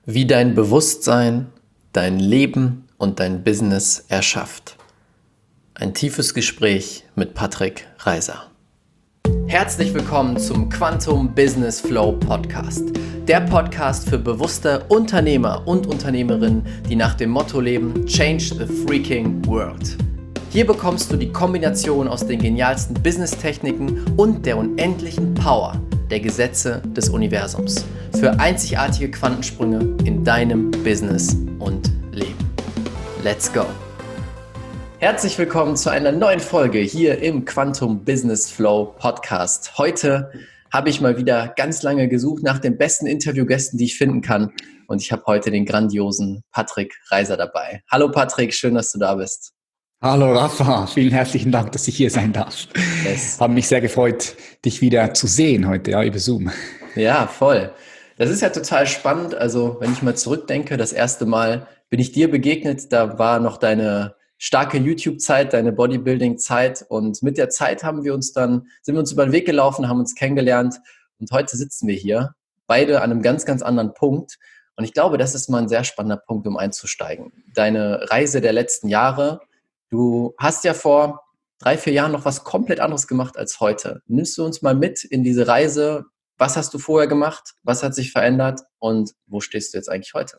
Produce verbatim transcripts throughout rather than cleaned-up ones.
Wie dein Bewusstsein dein Leben und dein Business erschafft. Ein tiefes Gespräch mit Patrick Reiser. Herzlich willkommen zum Quantum Business Flow Podcast. Der Podcast für bewusste Unternehmer und Unternehmerinnen, die nach dem Motto leben: Change the freaking world. Hier bekommst du die Kombination aus den genialsten Business-Techniken und der unendlichen Power der Gesetze des Universums für einzigartige Quantensprünge in deinem Business und Leben. Let's go! Herzlich willkommen zu einer neuen Folge hier im Quantum Business Flow Podcast. Heute habe ich mal wieder ganz lange gesucht nach den besten Interviewgästen, die ich finden kann. Und ich habe heute den grandiosen Patrick Reiser dabei. Hallo Patrick, schön, dass du da bist. Hallo Rafa, vielen herzlichen Dank, dass ich hier sein darf. Yes. Habe mich sehr gefreut, dich wieder zu sehen heute, ja, über Zoom. Ja, voll. Das ist ja total spannend. Also wenn ich mal zurückdenke, das erste Mal bin ich dir begegnet, da war noch deine starke YouTube-Zeit, deine Bodybuilding-Zeit, und mit der Zeit haben wir uns dann, sind wir uns über den Weg gelaufen, haben uns kennengelernt, und heute sitzen wir hier, beide an einem ganz, ganz anderen Punkt. Und ich glaube, das ist mal ein sehr spannender Punkt, um einzusteigen. Deine Reise der letzten Jahre. Du hast ja vor drei, vier Jahren noch was komplett anderes gemacht als heute. Nimmst du uns mal mit in diese Reise? Was hast du vorher gemacht? Was hat sich verändert? Und wo stehst du jetzt eigentlich heute?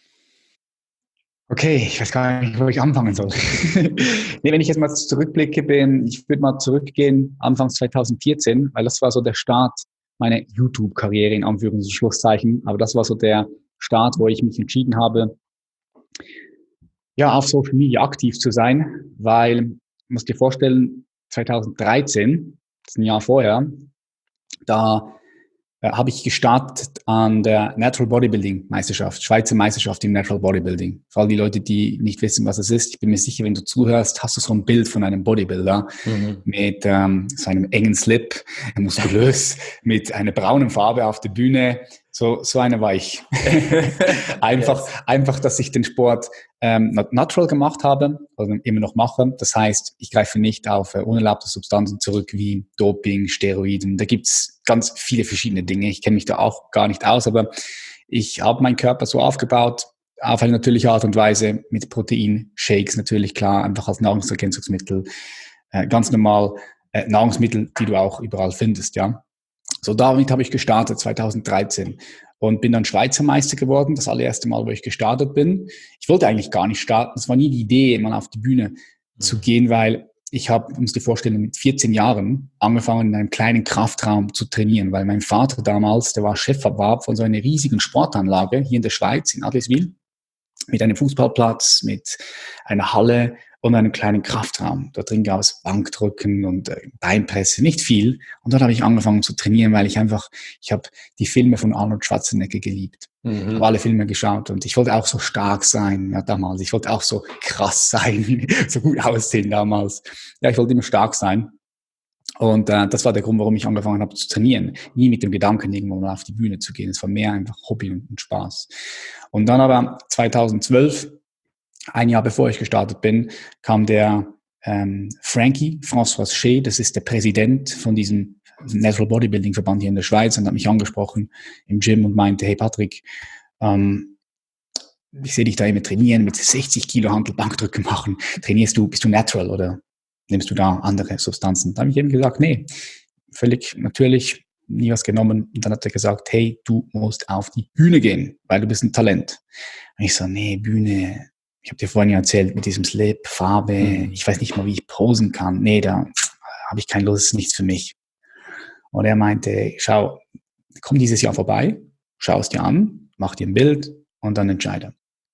Okay, ich weiß gar nicht, wo ich anfangen soll. Nee, wenn ich jetzt mal zurückblicke, bin, ich würde mal zurückgehen, Anfang zwanzig vierzehn, weil das war so der Start meiner YouTube-Karriere, in Anführungs- und Schlusszeichen. Aber das war so der Start, wo ich mich entschieden habe, ja, auf Social Media aktiv zu sein, weil, du musst dir vorstellen, zwanzig dreizehn, das ist ein Jahr vorher, da äh, habe ich gestartet an der Natural Bodybuilding Meisterschaft, Schweizer Meisterschaft im Natural Bodybuilding. Vor allem die Leute, die nicht wissen, was es ist. Ich bin mir sicher, wenn du zuhörst, hast du so ein Bild von einem Bodybuilder mhm. mit ähm, so einem engen Slip, muskulös, mit einer braunen Farbe auf der Bühne. So, so einer war ich. einfach, yes. einfach, dass ich den Sport ähm, natural gemacht habe, also immer noch mache. Das heißt, ich greife nicht auf äh, unerlaubte Substanzen zurück wie Doping, Steroiden. Da gibt's ganz viele verschiedene Dinge. Ich kenne mich da auch gar nicht aus, aber ich habe meinen Körper so aufgebaut, auf eine natürliche Art und Weise, mit Proteinshakes natürlich, klar, einfach als Nahrungsergänzungsmittel. Äh, ganz normal äh, Nahrungsmittel, die du auch überall findest, ja. So, damit habe ich gestartet, zwanzig dreizehn, und bin dann Schweizer Meister geworden, das allererste Mal, wo ich gestartet bin. Ich wollte eigentlich gar nicht starten, es war nie die Idee, mal auf die Bühne mhm. zu gehen, weil ich habe, musst dir vorstellen, mit vierzehn Jahren angefangen, in einem kleinen Kraftraum zu trainieren, weil mein Vater damals, der war Chefarbeiter von so einer riesigen Sportanlage hier in der Schweiz, in Adliswil, mit einem Fußballplatz, mit einer Halle und einem kleinen Kraftraum. Da drin gab es Bankdrücken und äh, Beinpresse, nicht viel. Und dort habe ich angefangen zu trainieren, weil ich einfach, ich habe die Filme von Arnold Schwarzenegger geliebt. Mhm. Ich habe alle Filme geschaut und ich wollte auch so stark sein, ja, damals. Ich wollte auch so krass sein, so gut aussehen damals. Ja, ich wollte immer stark sein. Und äh, das war der Grund, warum ich angefangen habe zu trainieren. Nie mit dem Gedanken, irgendwo mal auf die Bühne zu gehen. Es war mehr einfach Hobby und, und Spaß. Und dann aber zwanzig zwölf, ein Jahr bevor ich gestartet bin, kam der ähm, Frankie, François Shea, das ist der Präsident von diesem Natural Bodybuilding Verband hier in der Schweiz, und hat mich angesprochen im Gym und meinte: Hey Patrick, ähm, ich sehe dich da immer trainieren, mit sechzig Kilo Hantel Bankdrücken machen. Trainierst du, bist du natural oder nimmst du da andere Substanzen? Da habe ich eben gesagt, nee, völlig natürlich, nie was genommen. Und dann hat er gesagt, hey, du musst auf die Bühne gehen, weil du bist ein Talent. Und ich so, nee, Bühne, ich habe dir vorhin ja erzählt, mit diesem Slip, Farbe, mhm. ich weiß nicht mal, wie ich posen kann. Nee, da habe ich keine Lust, das ist nichts für mich. Und er meinte, schau, komm dieses Jahr vorbei, schau es dir an, mach dir ein Bild und dann entscheide.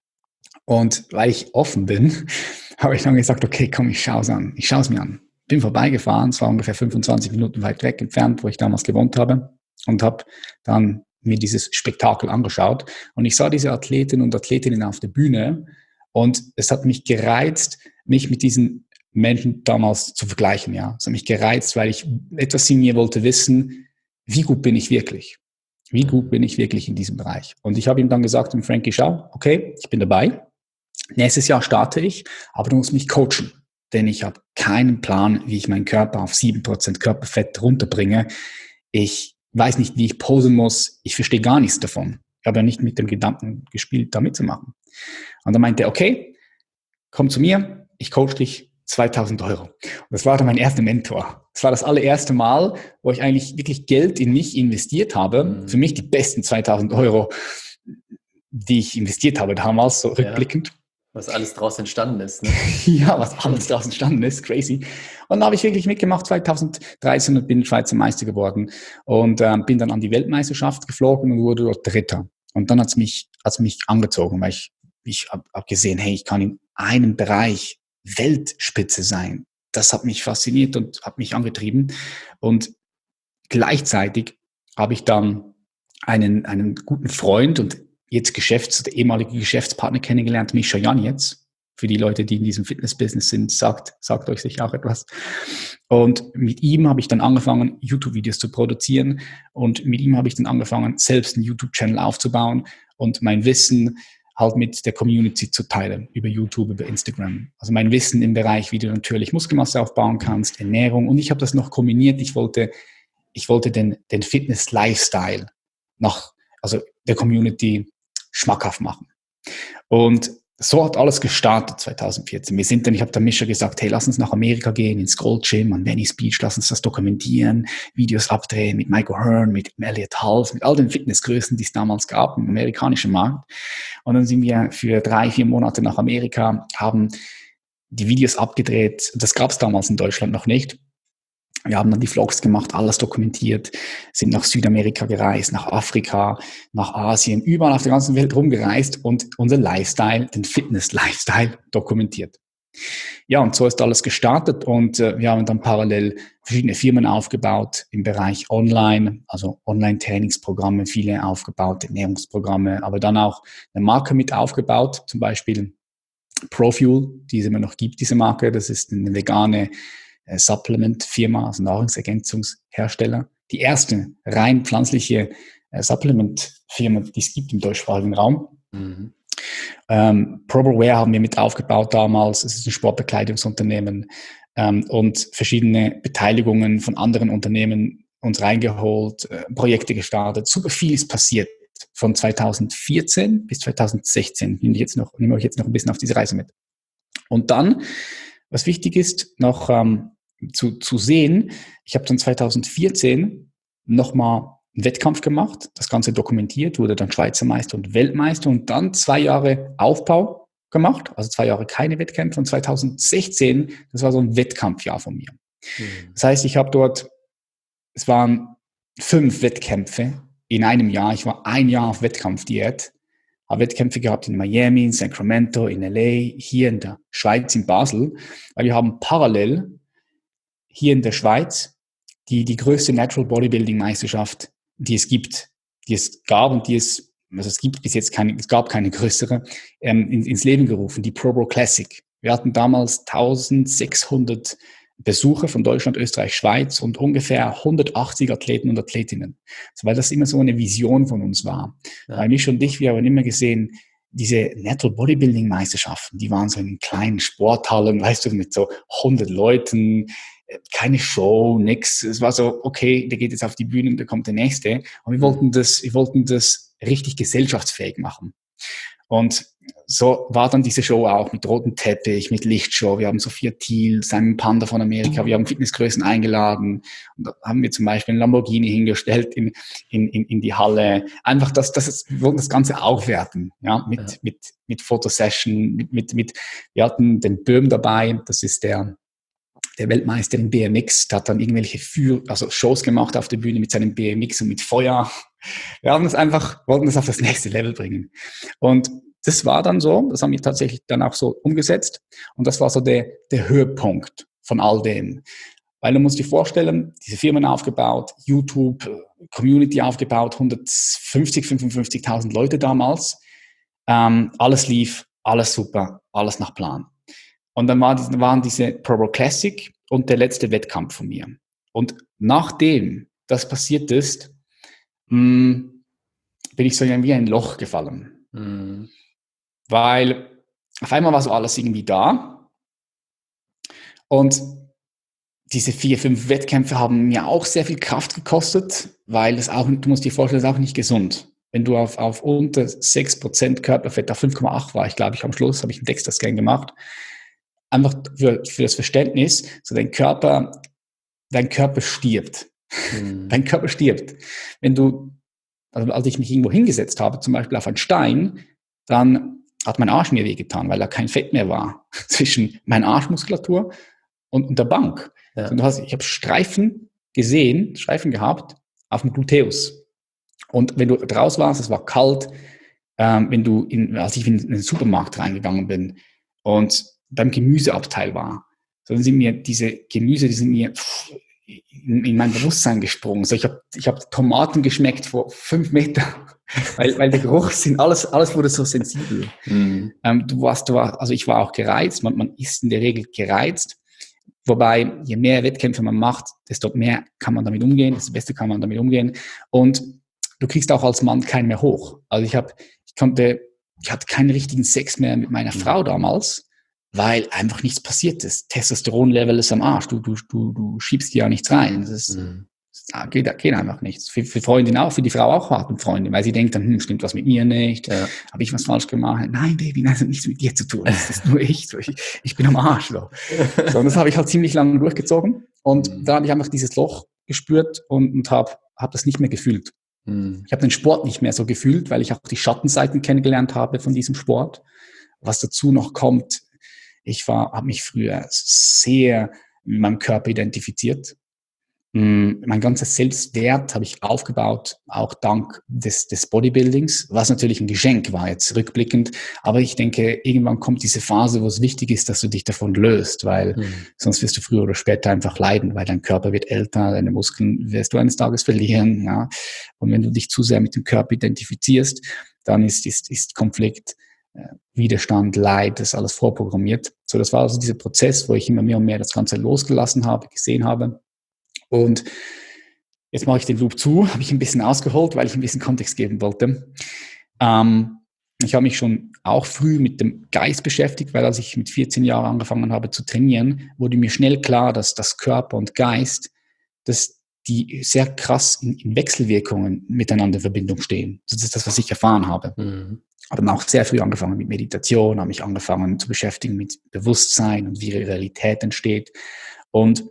Und weil ich offen bin, habe ich dann gesagt, okay, komm, ich schaue es an. Ich schaue es mir an. Bin vorbeigefahren, es war ungefähr fünfundzwanzig Minuten weit weg entfernt, wo ich damals gewohnt habe, und habe dann mir dieses Spektakel angeschaut. Und ich sah diese Athleten und Athletinnen auf der Bühne, und es hat mich gereizt, mich mit diesen Menschen damals zu vergleichen. Ja, es hat mich gereizt, weil ich etwas in mir wollte wissen, wie gut bin ich wirklich? Wie gut bin ich wirklich in diesem Bereich? Und ich habe ihm dann gesagt, dem Frankie, schau, okay, ich bin dabei. Nächstes Jahr starte ich, aber du musst mich coachen, denn ich habe keinen Plan, wie ich meinen Körper auf sieben Prozent Körperfett runterbringe. Ich weiß nicht, wie ich posen muss. Ich verstehe gar nichts davon. habe ja nicht mit dem Gedanken gespielt, da mitzumachen. Und dann meinte er, okay, komm zu mir, ich coach dich zweitausend Euro. Und das war dann mein erster Mentor. Das war das allererste Mal, wo ich eigentlich wirklich Geld in mich investiert habe. Mhm. Für mich die besten zweitausend Euro, die ich investiert habe damals, so rückblickend. Ja, was alles draus entstanden ist. Ne? Ja, was alles draus entstanden ist, crazy. Und da habe ich wirklich mitgemacht zweitausenddreizehn und bin Schweizer Meister geworden und äh, bin dann an die Weltmeisterschaft geflogen und wurde dort Dritter. Und dann hat's mich, hat's mich angezogen, weil ich, ich habe hab gesehen, hey, ich kann in einem Bereich Weltspitze sein. Das hat mich fasziniert und hat mich angetrieben. Und gleichzeitig habe ich dann einen, einen guten Freund und jetzt Geschäfts- oder ehemalige Geschäftspartner kennengelernt, Mischa Janetz. Für die Leute, die in diesem Fitness-Business sind, sagt, sagt euch sicher auch etwas. Und mit ihm habe ich dann angefangen, YouTube-Videos zu produzieren. Und mit ihm habe ich dann angefangen, selbst einen YouTube-Channel aufzubauen und mein Wissen halt mit der Community zu teilen, über YouTube, über Instagram. Also mein Wissen im Bereich, wie du natürlich Muskelmasse aufbauen kannst, Ernährung. Und ich habe das noch kombiniert. Ich wollte, ich wollte den, den Fitness-Lifestyle nach, also der Community schmackhaft machen. Und so hat alles gestartet zweitausendvierzehn. Wir sind dann, ich habe dann Mischa gesagt, hey, lass uns nach Amerika gehen, ins Gold Gym, an Venice Beach, lass uns das dokumentieren, Videos abdrehen mit Michael Hearn, mit Elliot Hulse, mit all den Fitnessgrößen, die es damals gab im amerikanischen Markt. Und dann sind wir für drei, vier Monate nach Amerika, haben die Videos abgedreht. Das gab es damals in Deutschland noch nicht. Wir haben dann die Vlogs gemacht, alles dokumentiert, sind nach Südamerika gereist, nach Afrika, nach Asien, überall auf der ganzen Welt rumgereist und unser Lifestyle, den Fitness-Lifestyle dokumentiert. Ja, und so ist alles gestartet und äh, wir haben dann parallel verschiedene Firmen aufgebaut im Bereich Online, also Online-Trainingsprogramme, viele aufgebaut, Ernährungsprogramme, aber dann auch eine Marke mit aufgebaut, zum Beispiel ProFuel, die es immer noch gibt, diese Marke, das ist eine vegane Supplement-Firma, also Nahrungsergänzungshersteller. Die erste rein pflanzliche äh, Supplement-Firma, die es gibt im deutschsprachigen Raum. Mhm. Ähm, Proberwear haben wir mit aufgebaut damals. Es ist ein Sportbekleidungsunternehmen ähm, und verschiedene Beteiligungen von anderen Unternehmen uns reingeholt, äh, Projekte gestartet. Super viel ist passiert von zweitausendvierzehn bis zweitausendsechzehn. Nehme ich jetzt noch, nehme ich jetzt noch ein bisschen auf diese Reise mit. Und dann, was wichtig ist, noch ähm, zu, zu sehen, ich habe dann zweitausendvierzehn nochmal einen Wettkampf gemacht, das Ganze dokumentiert, wurde dann Schweizer Meister und Weltmeister und dann zwei Jahre Aufbau gemacht, also zwei Jahre keine Wettkämpfe und zweitausendsechzehn, das war so ein Wettkampfjahr von mir. Mhm. Das heißt, ich habe dort, es waren fünf Wettkämpfe in einem Jahr, ich war ein Jahr auf Wettkampfdiät, habe Wettkämpfe gehabt in Miami, in Sacramento, in L A, hier in der Schweiz, in Basel, weil wir haben parallel hier in der Schweiz die, die größte Natural Bodybuilding Meisterschaft, die es gibt, die es gab und die es, also es gibt bis jetzt keine, es gab keine größere, ähm, in, ins Leben gerufen, die ProBro Classic. Wir hatten damals eintausendsechshundert Besucher von Deutschland, Österreich, Schweiz und ungefähr hundertachtzig Athleten und Athletinnen. Also weil das immer so eine Vision von uns war. Ja. Weil mich und dich, wir haben immer gesehen, diese Natural Bodybuilding Meisterschaften, die waren so in kleinen Sporthallen, weißt du, mit so hundert Leuten, keine Show, nix. Es war so, okay, der geht jetzt auf die Bühne und da kommt der Nächste. Und wir wollten das, wir wollten das richtig gesellschaftsfähig machen. Und so war dann diese Show auch mit rotem Teppich, mit Lichtshow. Wir haben Sophia Thiel, Simon Panda von Amerika, wir haben Fitnessgrößen eingeladen. Und da haben wir zum Beispiel einen Lamborghini hingestellt in, in, in, in die Halle. Einfach das, das ist, wir wollten das Ganze aufwerten, ja, mit, ja. mit, mit Fotosession, mit, mit, mit, wir hatten den Böhm dabei, das ist der, der Weltmeister in B M X, der hat dann irgendwelche Für, also Shows gemacht auf der Bühne mit seinem B M X und mit Feuer. Wir haben das einfach, wollten das auf das nächste Level bringen. Und das war dann so, das haben wir tatsächlich dann auch so umgesetzt. Und das war so der, der Höhepunkt von all dem. Weil du musst dir vorstellen, diese Firmen aufgebaut, YouTube, Community aufgebaut, hundertfünfzig, fünfundfünfzigtausend Leute damals. Ähm, alles lief, alles super, alles nach Plan. Und dann war, waren diese ProBro Classic und der letzte Wettkampf von mir. Und nachdem das passiert ist, mh, bin ich so wie ein Loch gefallen. Mhm. Weil auf einmal war so alles irgendwie da. Und diese vier, fünf Wettkämpfe haben mir auch sehr viel Kraft gekostet, weil es auch, du musst dir vorstellen, es ist auch nicht gesund. wenn du auf, auf unter sechs Prozent Körperfett, auf fünf Komma acht war ich, glaube ich, am Schluss, habe ich einen Dexter-Scan gemacht, einfach für, für das Verständnis, so dein Körper, dein Körper stirbt. Mhm. Dein Körper stirbt. Wenn du, also als ich mich irgendwo hingesetzt habe, zum Beispiel auf einen Stein, dann hat mein Arsch mir wehgetan, weil da kein Fett mehr war zwischen meiner Arschmuskulatur und, und der Bank. Ja. Also du hast, ich habe Streifen gesehen, Streifen gehabt auf dem Gluteus. Und wenn du draus warst, es war kalt, ähm, wenn du in, als ich in den Supermarkt reingegangen bin und beim Gemüseabteil war, so dann sind mir diese Gemüse, die sind mir in, in mein Bewusstsein gesprungen. So, ich habe ich hab Tomaten geschmeckt vor fünf Metern, weil, weil der Geruch sind, alles, alles wurde so sensibel. Mhm. Ähm, du warst, du warst, also ich war auch gereizt, man, man ist in der Regel gereizt. Wobei, je mehr Wettkämpfe man macht, desto mehr kann man damit umgehen, desto besser kann man damit umgehen. Und du kriegst auch als Mann keinen mehr hoch. Also ich habe, ich konnte, ich hatte keinen richtigen Sex mehr mit meiner mhm. Frau damals, weil einfach nichts passiert ist. Testosteronlevel ist am Arsch. Du, du, du, du schiebst dir ja nichts rein. Das ist, mhm. das geht, geht einfach nichts. Für, für Freundin auch, für die Frau auch hart und Freundin, weil sie denkt dann, hm, stimmt was mit mir nicht? Ja. Habe ich was falsch gemacht? Nein, Baby, nein, das hat nichts mit dir zu tun. Das ist nur ich. So, ich, ich bin am Arsch. So. So, und das habe ich halt ziemlich lange durchgezogen. Und mhm. da habe ich einfach dieses Loch gespürt und, und habe hab das nicht mehr gefühlt. Mhm. Ich habe den Sport nicht mehr so gefühlt, weil ich auch die Schattenseiten kennengelernt habe von diesem Sport. Was dazu noch kommt, ich war, habe mich früher sehr mit meinem Körper identifiziert. Mein ganzes Selbstwert habe ich aufgebaut, auch dank des, des Bodybuildings, was natürlich ein Geschenk war jetzt rückblickend. Aber ich denke, irgendwann kommt diese Phase, wo es wichtig ist, dass du dich davon löst, weil mhm. sonst wirst du früher oder später einfach leiden, weil dein Körper wird älter, deine Muskeln wirst du eines Tages verlieren. Ja. Und wenn du dich zu sehr mit dem Körper identifizierst, dann ist, ist, ist Konflikt, Widerstand, Leid, das ist alles vorprogrammiert. So, das war also dieser Prozess, wo ich immer mehr und mehr das Ganze losgelassen habe, gesehen habe. Und jetzt mache ich den Loop zu, habe ich ein bisschen ausgeholt, weil ich ein bisschen Kontext geben wollte. Ähm, ich habe mich schon auch früh mit dem Geist beschäftigt, weil als ich mit vierzehn Jahren angefangen habe zu trainieren, wurde mir schnell klar, dass das Körper und Geist, dass die sehr krass in, in Wechselwirkungen miteinander in Verbindung stehen. Das ist das, was ich erfahren habe. Mhm. Habe dann auch sehr früh angefangen mit Meditation, habe mich angefangen zu beschäftigen mit Bewusstsein und wie Realität entsteht. Und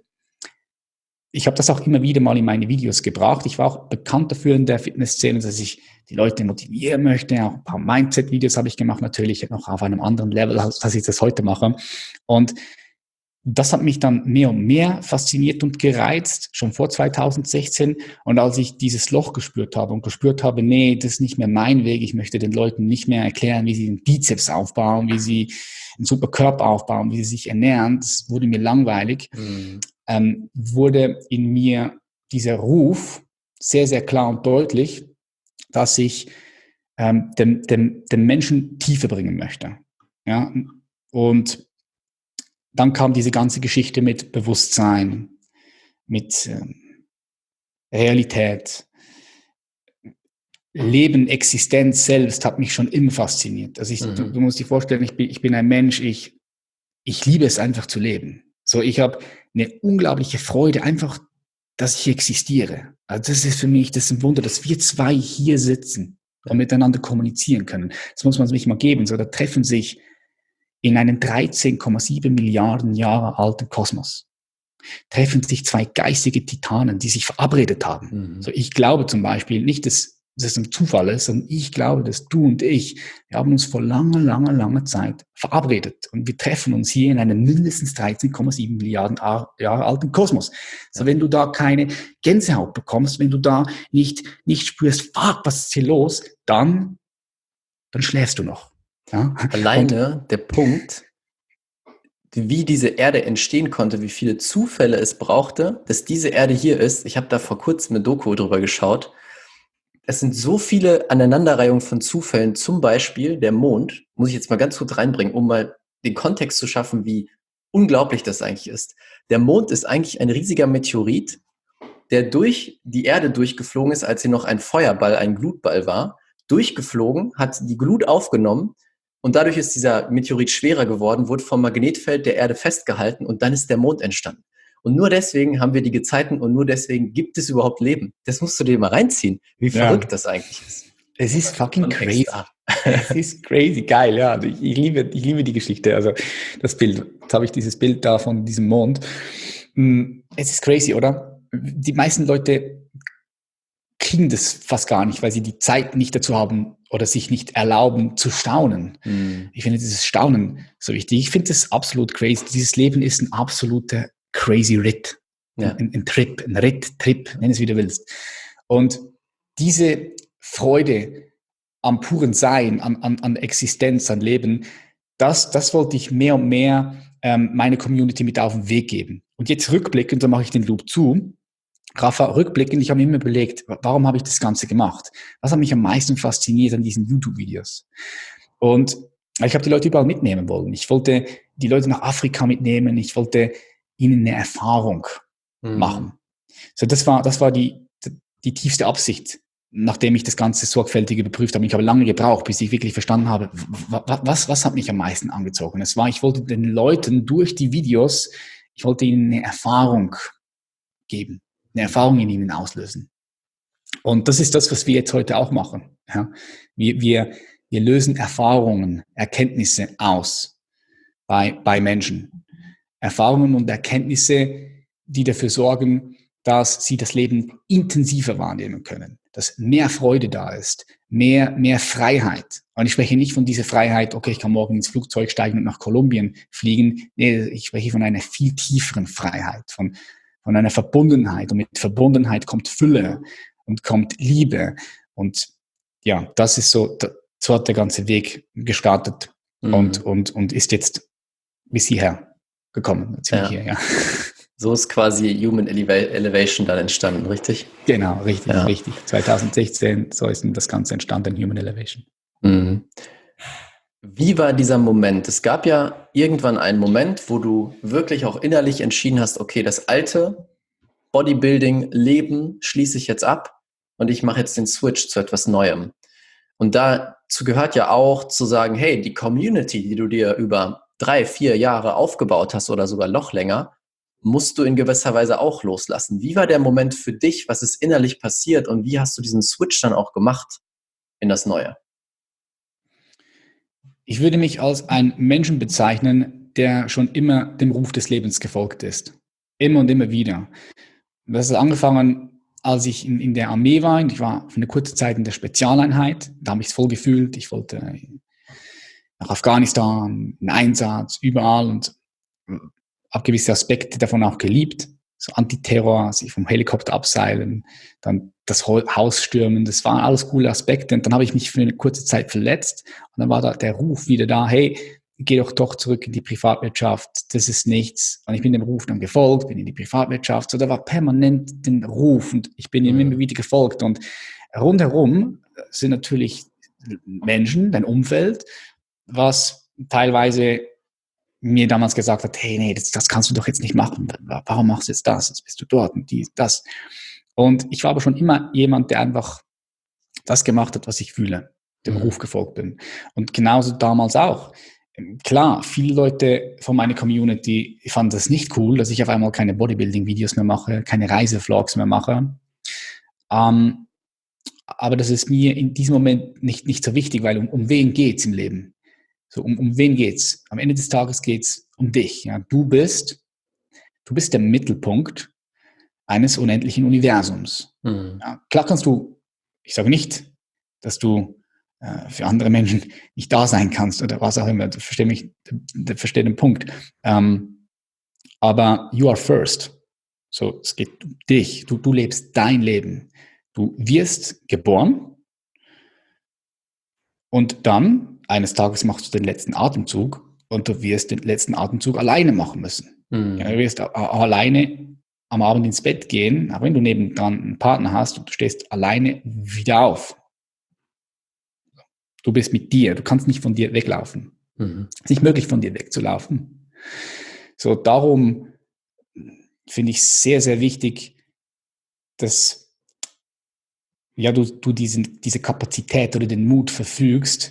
ich habe das auch immer wieder mal in meine Videos gebracht. Ich war auch bekannt dafür in der Fitnessszene, dass ich die Leute motivieren möchte. Auch ein paar Mindset-Videos habe ich gemacht, natürlich noch auf einem anderen Level, als ich das heute mache. Und das hat mich dann mehr und mehr fasziniert und gereizt, schon vor zweitausendsechzehn. Und als ich dieses Loch gespürt habe und gespürt habe, nee, das ist nicht mehr mein Weg. Ich möchte den Leuten nicht mehr erklären, wie sie den Bizeps aufbauen, wie sie einen super Körper aufbauen, wie sie sich ernähren. Das wurde mir langweilig. Mhm. Ähm, wurde in mir dieser Ruf sehr, sehr klar und deutlich, dass ich ähm, dem, dem, dem Menschen Tiefe bringen möchte. Ja? Und dann kam diese ganze Geschichte mit Bewusstsein, mit ähm, Realität. Leben, Existenz selbst hat mich schon immer fasziniert. Also ich, mhm. du, du musst dir vorstellen, ich bin, ich bin ein Mensch, ich, ich liebe es einfach zu leben. So, ich habe eine unglaubliche Freude, einfach, dass ich existiere. Also das ist für mich, das ist ein Wunder, dass wir zwei hier sitzen und miteinander kommunizieren können. Das muss man sich mal geben. So, da treffen sich in einem dreizehn Komma sieben Milliarden Jahre alten Kosmos treffen sich zwei geistige Titanen, die sich verabredet haben. Mhm. So, ich glaube zum Beispiel nicht, dass dass es ein Zufall ist, sondern ich glaube, dass du und ich, wir haben uns vor langer, langer, langer Zeit verabredet und wir treffen uns hier in einem mindestens dreizehn Komma sieben Milliarden Jahre alten Kosmos. So, ja. Wenn du da keine Gänsehaut bekommst, wenn du da nicht, nicht spürst, fuck, was ist hier los, dann, dann schläfst du noch. Ja? Alleine und der Punkt, wie diese Erde entstehen konnte, wie viele Zufälle es brauchte, dass diese Erde hier ist. Ich habe da vor kurzem eine Doku drüber geschaut. Es sind so viele Aneinanderreihungen von Zufällen, zum Beispiel der Mond, muss ich jetzt mal ganz kurz reinbringen, um mal den Kontext zu schaffen, wie unglaublich das eigentlich ist. Der Mond ist eigentlich ein riesiger Meteorit, der durch die Erde durchgeflogen ist, als sie noch ein Feuerball, ein Glutball war, durchgeflogen, hat die Glut aufgenommen und dadurch ist dieser Meteorit schwerer geworden, wurde vom Magnetfeld der Erde festgehalten und dann ist der Mond entstanden. Und nur deswegen haben wir die Gezeiten und nur deswegen gibt es überhaupt Leben. Das musst du dir mal reinziehen, wie verrückt ja. das eigentlich ist. Es ist fucking Und crazy. extra. Es ist crazy, geil, ja. Ich, ich, liebe, ich liebe die Geschichte. Also das Bild. Jetzt habe ich dieses Bild da von diesem Mond. Es ist crazy, oder? Die meisten Leute kriegen das fast gar nicht, weil sie die Zeit nicht dazu haben oder sich nicht erlauben zu staunen. Mhm. Ich finde dieses Staunen so wichtig. Ich finde das absolut crazy. Dieses Leben ist ein absoluter crazy Ritt. Ja. Ein, ein Trip, ein Ritt, Trip, nenn es wie du willst. Und diese Freude am puren Sein, an, an, an Existenz, an Leben, das, das wollte ich mehr und mehr ähm, meine Community mit auf den Weg geben. Und jetzt rückblickend, da mache ich den Loop zu, Rafa, rückblickend, ich habe mir immer überlegt, warum habe ich das Ganze gemacht? Was hat mich am meisten fasziniert an diesen YouTube-Videos? Und ich habe die Leute überall mitnehmen wollen. Ich wollte die Leute nach Afrika mitnehmen. Ich wollte ihnen eine Erfahrung mhm. machen. So, das war, das war die, die tiefste Absicht, nachdem ich das Ganze sorgfältig überprüft habe. Ich habe lange gebraucht, bis ich wirklich verstanden habe, was, was hat mich am meisten angezogen? Es war, ich wollte den Leuten durch die Videos, ich wollte ihnen eine Erfahrung geben. Eine Erfahrung in ihnen auslösen. Und das ist das, was wir jetzt heute auch machen. Ja? Wir, wir, wir lösen Erfahrungen, Erkenntnisse aus bei, bei Menschen. Erfahrungen und Erkenntnisse, die dafür sorgen, dass sie das Leben intensiver wahrnehmen können, dass mehr Freude da ist, mehr, mehr Freiheit. Und ich spreche nicht von dieser Freiheit, okay, ich kann morgen ins Flugzeug steigen und nach Kolumbien fliegen. Nee, ich spreche von einer viel tieferen Freiheit, von von einer Verbundenheit. Und mit Verbundenheit kommt Fülle und kommt Liebe. Und ja, das ist so, so hat der ganze Weg gestartet mhm. und, und, und ist jetzt bis hierher gekommen. Ja. Hier, ja. So ist quasi Human Elevation dann entstanden, richtig? Genau, richtig, ja. richtig. zwanzig sechzehn, so ist das Ganze entstanden, Human Elevation. Mhm. Wie war dieser Moment? Es gab ja irgendwann einen Moment, wo du wirklich auch innerlich entschieden hast, okay, das alte Bodybuilding-Leben schließe ich jetzt ab und ich mache jetzt den Switch zu etwas Neuem. Und dazu gehört ja auch zu sagen, hey, die Community, die du dir über drei, vier Jahre aufgebaut hast oder sogar noch länger, musst du in gewisser Weise auch loslassen. Wie war der Moment für dich? Was ist innerlich passiert und wie hast du diesen Switch dann auch gemacht in das Neue? Ich würde mich als einen Menschen bezeichnen, der schon immer dem Ruf des Lebens gefolgt ist. Immer und immer wieder. Das hat angefangen, als ich in, in der Armee war. Ich war für eine kurze Zeit in der Spezialeinheit. Da habe ich es voll gefühlt. Ich wollte nach Afghanistan, einen Einsatz, überall und habe gewisse Aspekte davon auch geliebt. So Antiterror, sich vom Helikopter abseilen, dann das Haus stürmen, das waren alles coole Aspekte. Und dann habe ich mich für eine kurze Zeit verletzt und dann war da der Ruf wieder da, hey, geh doch doch zurück in die Privatwirtschaft, das ist nichts. Und ich bin dem Ruf dann gefolgt, bin in die Privatwirtschaft. So, da war permanent den Ruf und ich bin ihm immer wieder gefolgt. Und rundherum sind natürlich Menschen, dein Umfeld, was teilweise mir damals gesagt hat, hey, nee, das, das kannst du doch jetzt nicht machen. Warum machst du jetzt das? Jetzt bist du dort und die, das. Und ich war aber schon immer jemand, der einfach das gemacht hat, was ich fühle, dem mhm. Ruf gefolgt bin. Und genauso damals auch. Klar, viele Leute von meiner Community fanden das nicht cool, dass ich auf einmal keine Bodybuilding-Videos mehr mache, keine Reisevlogs mehr mache. Ähm, aber das ist mir in diesem Moment nicht, nicht so wichtig, weil um, um wen geht's im Leben? So, um, um wen geht's? Am Ende des Tages geht's um dich. Ja? Du bist, du bist der Mittelpunkt eines unendlichen Universums. Mhm. Ja, klar kannst du, ich sage nicht, dass du äh, für andere Menschen nicht da sein kannst oder was auch immer. Du verstehst mich, du verstehst den Punkt. Ähm, aber you are first. So, es geht um dich. Du, du lebst dein Leben. Du wirst geboren und dann eines Tages machst du den letzten Atemzug und du wirst den letzten Atemzug alleine machen müssen. Mhm. Ja, du wirst auch alleine am Abend ins Bett gehen, aber wenn du nebendran einen Partner hast und du stehst alleine wieder auf. Du bist mit dir, du kannst nicht von dir weglaufen. Mhm. Es ist nicht möglich, von dir wegzulaufen. So, darum finde ich es sehr, sehr wichtig, dass ja, du, du diesen, diese Kapazität oder den Mut verfügst,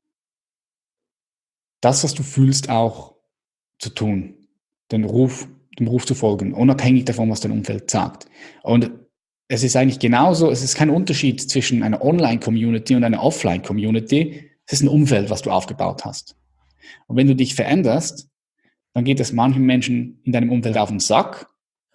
das, was du fühlst, auch zu tun. Den Ruf, dem Ruf zu folgen, unabhängig davon, was dein Umfeld sagt. Und es ist eigentlich genauso, es ist kein Unterschied zwischen einer Online-Community und einer Offline-Community. Es ist ein Umfeld, was du aufgebaut hast. Und wenn du dich veränderst, dann geht es manchen Menschen in deinem Umfeld auf den Sack,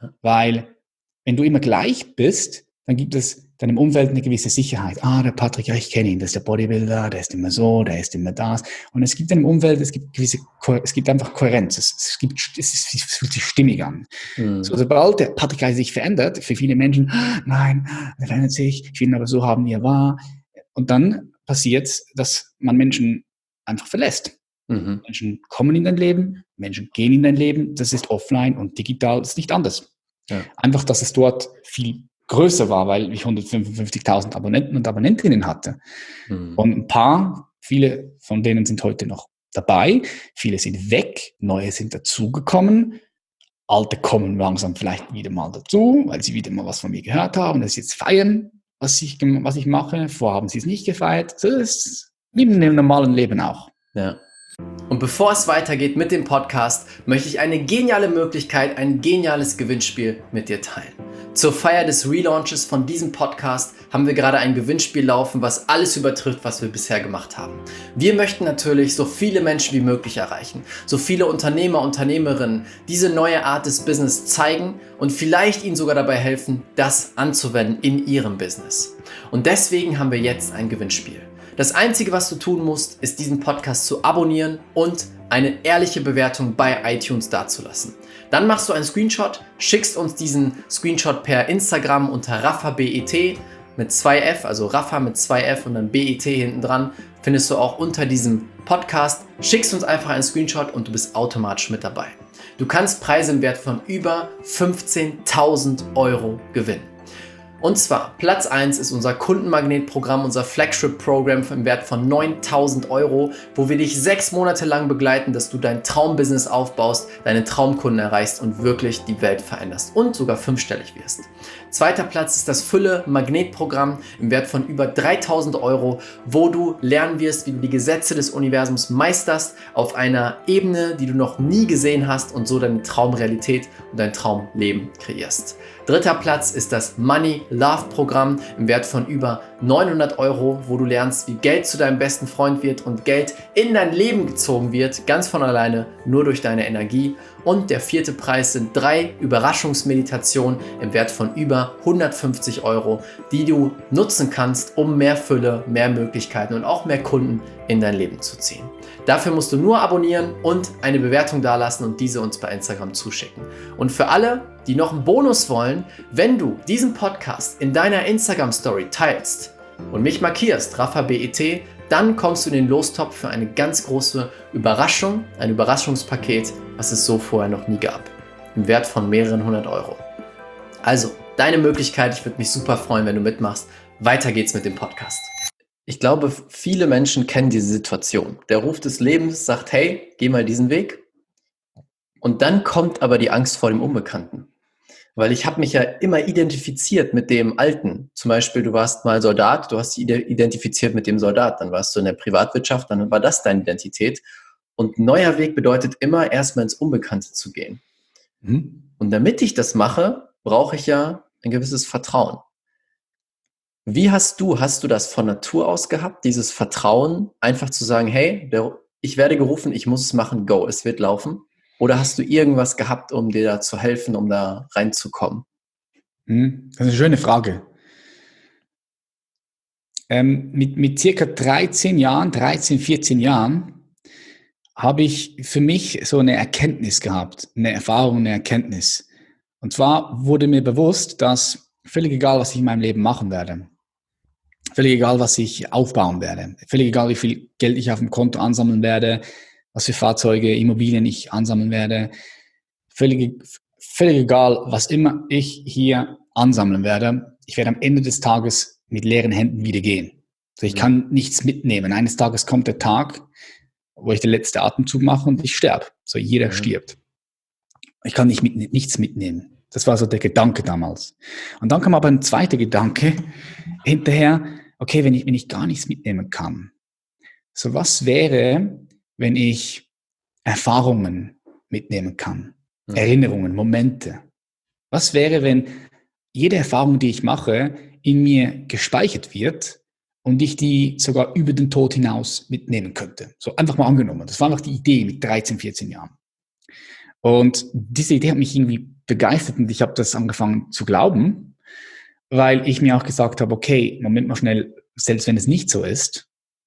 weil wenn du immer gleich bist, dann gibt es deinem Umfeld eine gewisse Sicherheit. Ah, der Patrick, ja, ich kenne ihn, das ist der Bodybuilder, der ist immer so, der ist immer das. Und es gibt deinem Umfeld, es gibt gewisse, es gibt einfach Kohärenz, es, es gibt, es, ist, es fühlt sich stimmig an. Mhm. So, sobald der Patrick sich verändert, für viele Menschen, nein, er verändert sich, ich will ihn aber so haben, wie er war. Und dann passiert es, dass man Menschen einfach verlässt. Mhm. Menschen kommen in dein Leben, Menschen gehen in dein Leben, das ist offline und digital ist nicht anders. Ja. Einfach, dass es dort viel größer war, weil ich hundertfünfundfünfzigtausend Abonnenten und Abonnentinnen hatte. Mhm. Und ein paar, viele von denen sind heute noch dabei, viele sind weg, neue sind dazugekommen, alte kommen langsam vielleicht wieder mal dazu, weil sie wieder mal was von mir gehört haben, das jetzt feiern, was ich, was ich mache. Vorher haben sie es nicht gefeiert. Das ist wie in einem normalen Leben auch. Ja. Und bevor es weitergeht mit dem Podcast, möchte ich eine geniale Möglichkeit, ein geniales Gewinnspiel mit dir teilen. Zur Feier des Relaunches von diesem Podcast haben wir gerade ein Gewinnspiel laufen, was alles übertrifft, was wir bisher gemacht haben. Wir möchten natürlich so viele Menschen wie möglich erreichen, so viele Unternehmer, Unternehmerinnen diese neue Art des Business zeigen und vielleicht ihnen sogar dabei helfen, das anzuwenden in ihrem Business. Und deswegen haben wir jetzt ein Gewinnspiel. Das Einzige, was du tun musst, ist diesen Podcast zu abonnieren und eine ehrliche Bewertung bei iTunes dazulassen. Dann machst du einen Screenshot, schickst uns diesen Screenshot per Instagram unter RaffaBET mit zwei F, also Raffa mit zwei F und dann B E T hinten dran, findest du auch unter diesem Podcast. Schickst uns einfach einen Screenshot und du bist automatisch mit dabei. Du kannst Preise im Wert von über fünfzehntausend Euro gewinnen. Und zwar, Platz eins ist unser Kundenmagnetprogramm, unser Flagship-Programm im Wert von neuntausend Euro, wo wir dich sechs Monate lang begleiten, dass du dein Traumbusiness aufbaust, deine Traumkunden erreichst und wirklich die Welt veränderst und sogar fünfstellig wirst. Zweiter Platz ist das Fülle-Magnetprogramm im Wert von über dreitausend Euro, wo du lernen wirst, wie du die Gesetze des Universums meisterst auf einer Ebene, die du noch nie gesehen hast und so deine Traumrealität und dein Traumleben kreierst. Dritter Platz ist das Money Love Programm im Wert von über neunhundert Euro, wo du lernst, wie Geld zu deinem besten Freund wird und Geld in dein Leben gezogen wird, ganz von alleine, nur durch deine Energie. Und der vierte Preis sind drei Überraschungsmeditationen im Wert von über hundertfünfzig Euro, die du nutzen kannst, um mehr Fülle, mehr Möglichkeiten und auch mehr Kunden in dein Leben zu ziehen. Dafür musst du nur abonnieren und eine Bewertung dalassen und diese uns bei Instagram zuschicken. Und für alle, die noch einen Bonus wollen, wenn du diesen Podcast in deiner Instagram-Story teilst und mich markierst, RaffaBET, dann kommst du in den Lostopf für eine ganz große Überraschung, ein Überraschungspaket, was es so vorher noch nie gab, im Wert von mehreren hundert Euro. Also, deine Möglichkeit, ich würde mich super freuen, wenn du mitmachst. Weiter geht's mit dem Podcast. Ich glaube, viele Menschen kennen diese Situation. Der Ruf des Lebens sagt, hey, geh mal diesen Weg. Und dann kommt aber die Angst vor dem Unbekannten. Weil ich habe mich ja immer identifiziert mit dem Alten. Zum Beispiel, du warst mal Soldat, du hast dich identifiziert mit dem Soldat. Dann warst du in der Privatwirtschaft, dann war das deine Identität. Und ein neuer Weg bedeutet immer, erstmal ins Unbekannte zu gehen. Mhm. Und damit ich das mache, brauche ich ja ein gewisses Vertrauen. Wie hast du, hast du das von Natur aus gehabt, dieses Vertrauen, einfach zu sagen, hey, der, ich werde gerufen, ich muss es machen, go, es wird laufen? Oder hast du irgendwas gehabt, um dir da zu helfen, um da reinzukommen? Das ist eine schöne Frage. Ähm, mit, mit circa dreizehn Jahren, dreizehn, vierzehn Jahren, habe ich für mich so eine Erkenntnis gehabt, eine Erfahrung, eine Erkenntnis. Und zwar wurde mir bewusst, dass völlig egal, was ich in meinem Leben machen werde, völlig egal, was ich aufbauen werde, völlig egal, wie viel Geld ich auf dem Konto ansammeln werde, was für Fahrzeuge, Immobilien ich ansammeln werde, völlig, völlig egal, was immer ich hier ansammeln werde, ich werde am Ende des Tages mit leeren Händen wieder gehen. Also ich kann nichts mitnehmen. Eines Tages kommt der Tag, wo ich den letzten Atemzug mache und ich sterbe. So, jeder ja. stirbt. Ich kann nicht mit, nichts mitnehmen. Das war so der Gedanke damals. Und dann kam aber ein zweiter Gedanke hinterher, okay, wenn ich, wenn ich gar nichts mitnehmen kann, so was wäre, wenn ich Erfahrungen mitnehmen kann, mhm. Erinnerungen, Momente. Was wäre, wenn jede Erfahrung, die ich mache, in mir gespeichert wird und ich die sogar über den Tod hinaus mitnehmen könnte. So einfach mal angenommen. Das war einfach die Idee mit dreizehn, vierzehn Jahren. Und diese Idee hat mich irgendwie begeistert und ich habe das angefangen zu glauben, weil ich mir auch gesagt habe, okay, Moment mal schnell, selbst wenn es nicht so ist,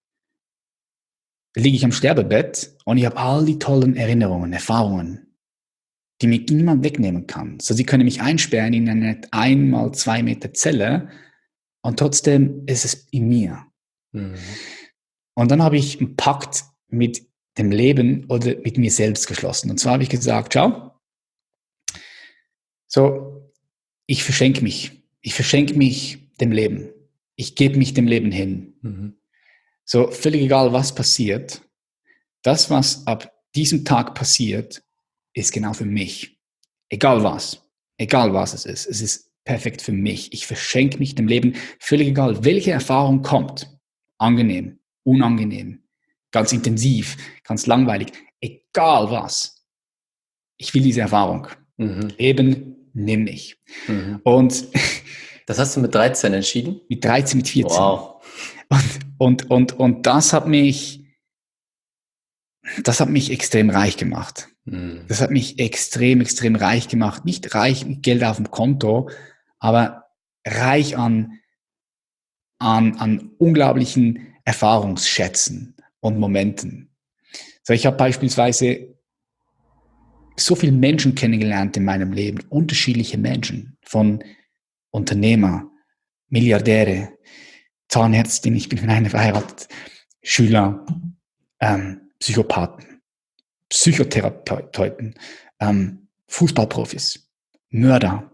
liege ich am Sterbebett und ich habe all die tollen Erinnerungen, Erfahrungen, die mir niemand wegnehmen kann. So, sie können mich einsperren in eine ein mal zwei Meter Zelle und trotzdem ist es in mir. Mhm. Und dann habe ich einen Pakt mit dem Leben oder mit mir selbst geschlossen. Und zwar habe ich gesagt, schau, so, ich verschenke mich. Ich verschenke mich dem Leben. Ich gebe mich dem Leben hin. Mhm. So, völlig egal, was passiert. Das, was ab diesem Tag passiert, ist genau für mich. Egal was. Egal was es ist. Es ist perfekt für mich. Ich verschenke mich dem Leben. Völlig egal, welche Erfahrung kommt. Angenehm, unangenehm, ganz intensiv, ganz langweilig. Egal was. Ich will diese Erfahrung. Mhm. Leben, nimm mich. Mhm. Und das hast du mit dreizehn entschieden? Mit dreizehn, mit vierzehn. Wow. Und, und, und, und das hat mich, das hat mich extrem reich gemacht. Mhm. Das hat mich extrem, extrem reich gemacht. Nicht reich mit Geld auf dem Konto, aber reich an, an, an unglaublichen Erfahrungsschätzen und Momenten. So, ich habe beispielsweise so viele Menschen kennengelernt in meinem Leben, unterschiedliche Menschen, von Unternehmer, Milliardäre, Zahnärztin, ich bin mit einer verheiratet, Schüler, ähm, Psychopathen, Psychotherapeuten, ähm, Fußballprofis, Mörder,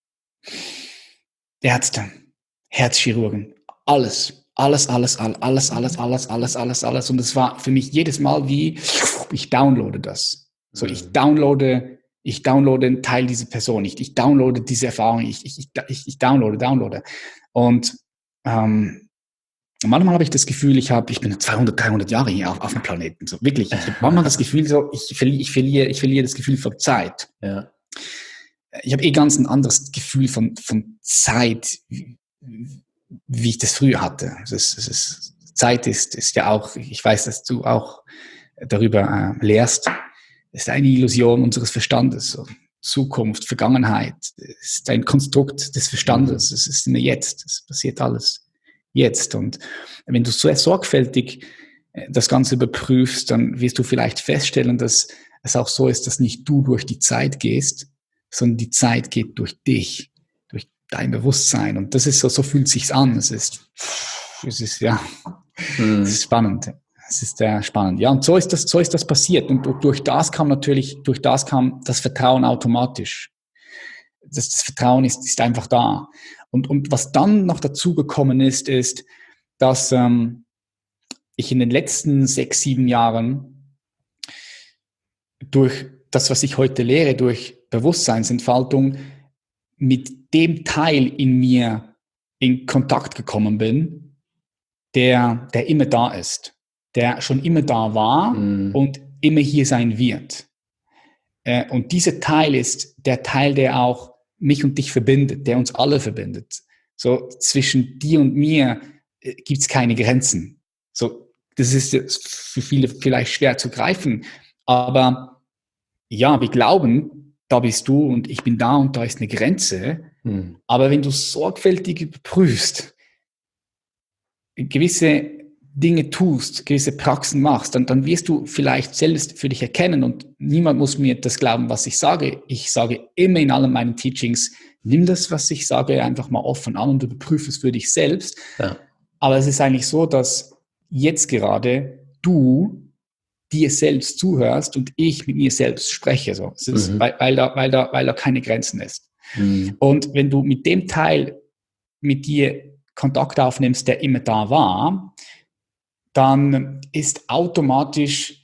Ärzte, Herzchirurgen, alles, alles, alles, alles, alles, alles, alles, alles, alles, alles. Und es war für mich jedes Mal wie, ich downloade das. So, ich downloade, ich downloade einen Teil dieser Person, ich, ich downloade diese Erfahrung, ich, ich, ich, ich downloade, downloade. Und ähm, manchmal habe ich das Gefühl, ich habe, ich bin zweihundert, dreihundert Jahre hier auf, auf dem Planeten. So, wirklich. Ich habe manchmal das Gefühl, so, ich verliere, ich verliere, ich verliere das Gefühl von Zeit. Ja. Ich habe eh ganz ein anderes Gefühl von, von Zeit, wie, wie ich das früher hatte. Das ist, das ist, Zeit ist, ist ja auch, ich weiß, dass du auch darüber äh, lehrst, ist eine Illusion unseres Verstandes. So, Zukunft, Vergangenheit, ist ein Konstrukt des Verstandes. Es ist immer jetzt. Es passiert alles jetzt. Und wenn du sehr sorgfältig das Ganze überprüfst, dann wirst du vielleicht feststellen, dass es auch so ist, dass nicht du durch die Zeit gehst, sondern die Zeit geht durch dich, durch dein Bewusstsein. Und das ist so, so fühlt sich's an. Es ist, es ist, ja, mhm. es ist spannend. Es ist sehr spannend. Ja, und so ist das, so ist das passiert. Und durch das kam natürlich, durch das kam das Vertrauen automatisch. Das, das Vertrauen ist, ist einfach da. Und, und was dann noch dazu gekommen ist, ist, dass ähm, ich in den letzten sechs, sieben Jahren durch das, was ich heute lehre, durch Bewusstseinsentfaltung mit dem Teil in mir in Kontakt gekommen bin, der, der immer da ist, der schon immer da war mm. und immer hier sein wird. Äh, und dieser Teil ist der Teil, der auch mich und dich verbindet, der uns alle verbindet. So zwischen dir und mir äh, gibt es keine Grenzen. So, das ist für viele vielleicht schwer zu greifen, aber ja, wir glauben, da bist du und ich bin da und da ist eine Grenze. Hm. Aber wenn du sorgfältig überprüfst, gewisse Dinge tust, gewisse Praxen machst, dann, dann wirst du vielleicht selbst für dich erkennen und niemand muss mir das glauben, was ich sage. Ich sage immer in allen meinen Teachings, nimm das, was ich sage, einfach mal offen an und überprüfe es für dich selbst. Ja. Aber es ist eigentlich so, dass jetzt gerade du dir selbst zuhörst und ich mit mir selbst spreche. So. Es ist, mhm. weil, weil, da, weil, da, weil da keine Grenzen ist. Mhm. Und wenn du mit dem Teil mit dir Kontakt aufnimmst, der immer da war, dann ist automatisch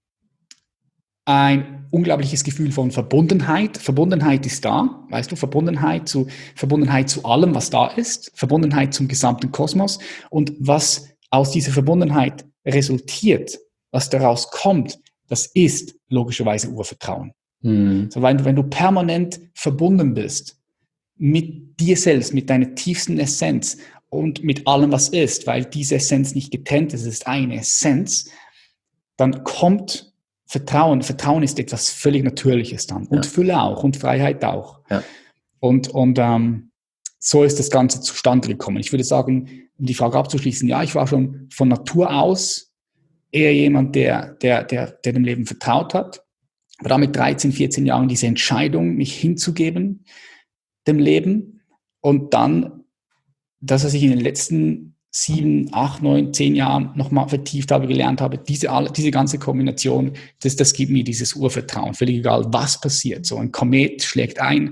ein unglaubliches Gefühl von Verbundenheit. Verbundenheit ist da, weißt du, Verbundenheit zu, Verbundenheit zu allem, was da ist, Verbundenheit zum gesamten Kosmos. Und was aus dieser Verbundenheit resultiert, was daraus kommt, das ist logischerweise Urvertrauen. Mhm. So, wenn, wenn du permanent verbunden bist mit dir selbst, mit deiner tiefsten Essenz und mit allem, was ist, weil diese Essenz nicht getrennt ist, es ist eine Essenz, dann kommt Vertrauen. Vertrauen ist etwas völlig Natürliches dann. Und ja. Fülle auch und Freiheit auch. Ja. Und, und ähm, so ist das Ganze zustande gekommen. Ich würde sagen, um die Frage abzuschließen, ja, ich war schon von Natur aus eher jemand, der, der, der, der dem Leben vertraut hat. Aber dann mit dreizehn, vierzehn Jahren diese Entscheidung, mich hinzugeben, dem Leben. Und dann, das, was ich in den letzten sieben, acht, neun, zehn Jahren nochmal vertieft habe, gelernt habe, diese, alle, diese ganze Kombination, das, das gibt mir dieses Urvertrauen. Völlig egal, was passiert. So ein Komet schlägt ein,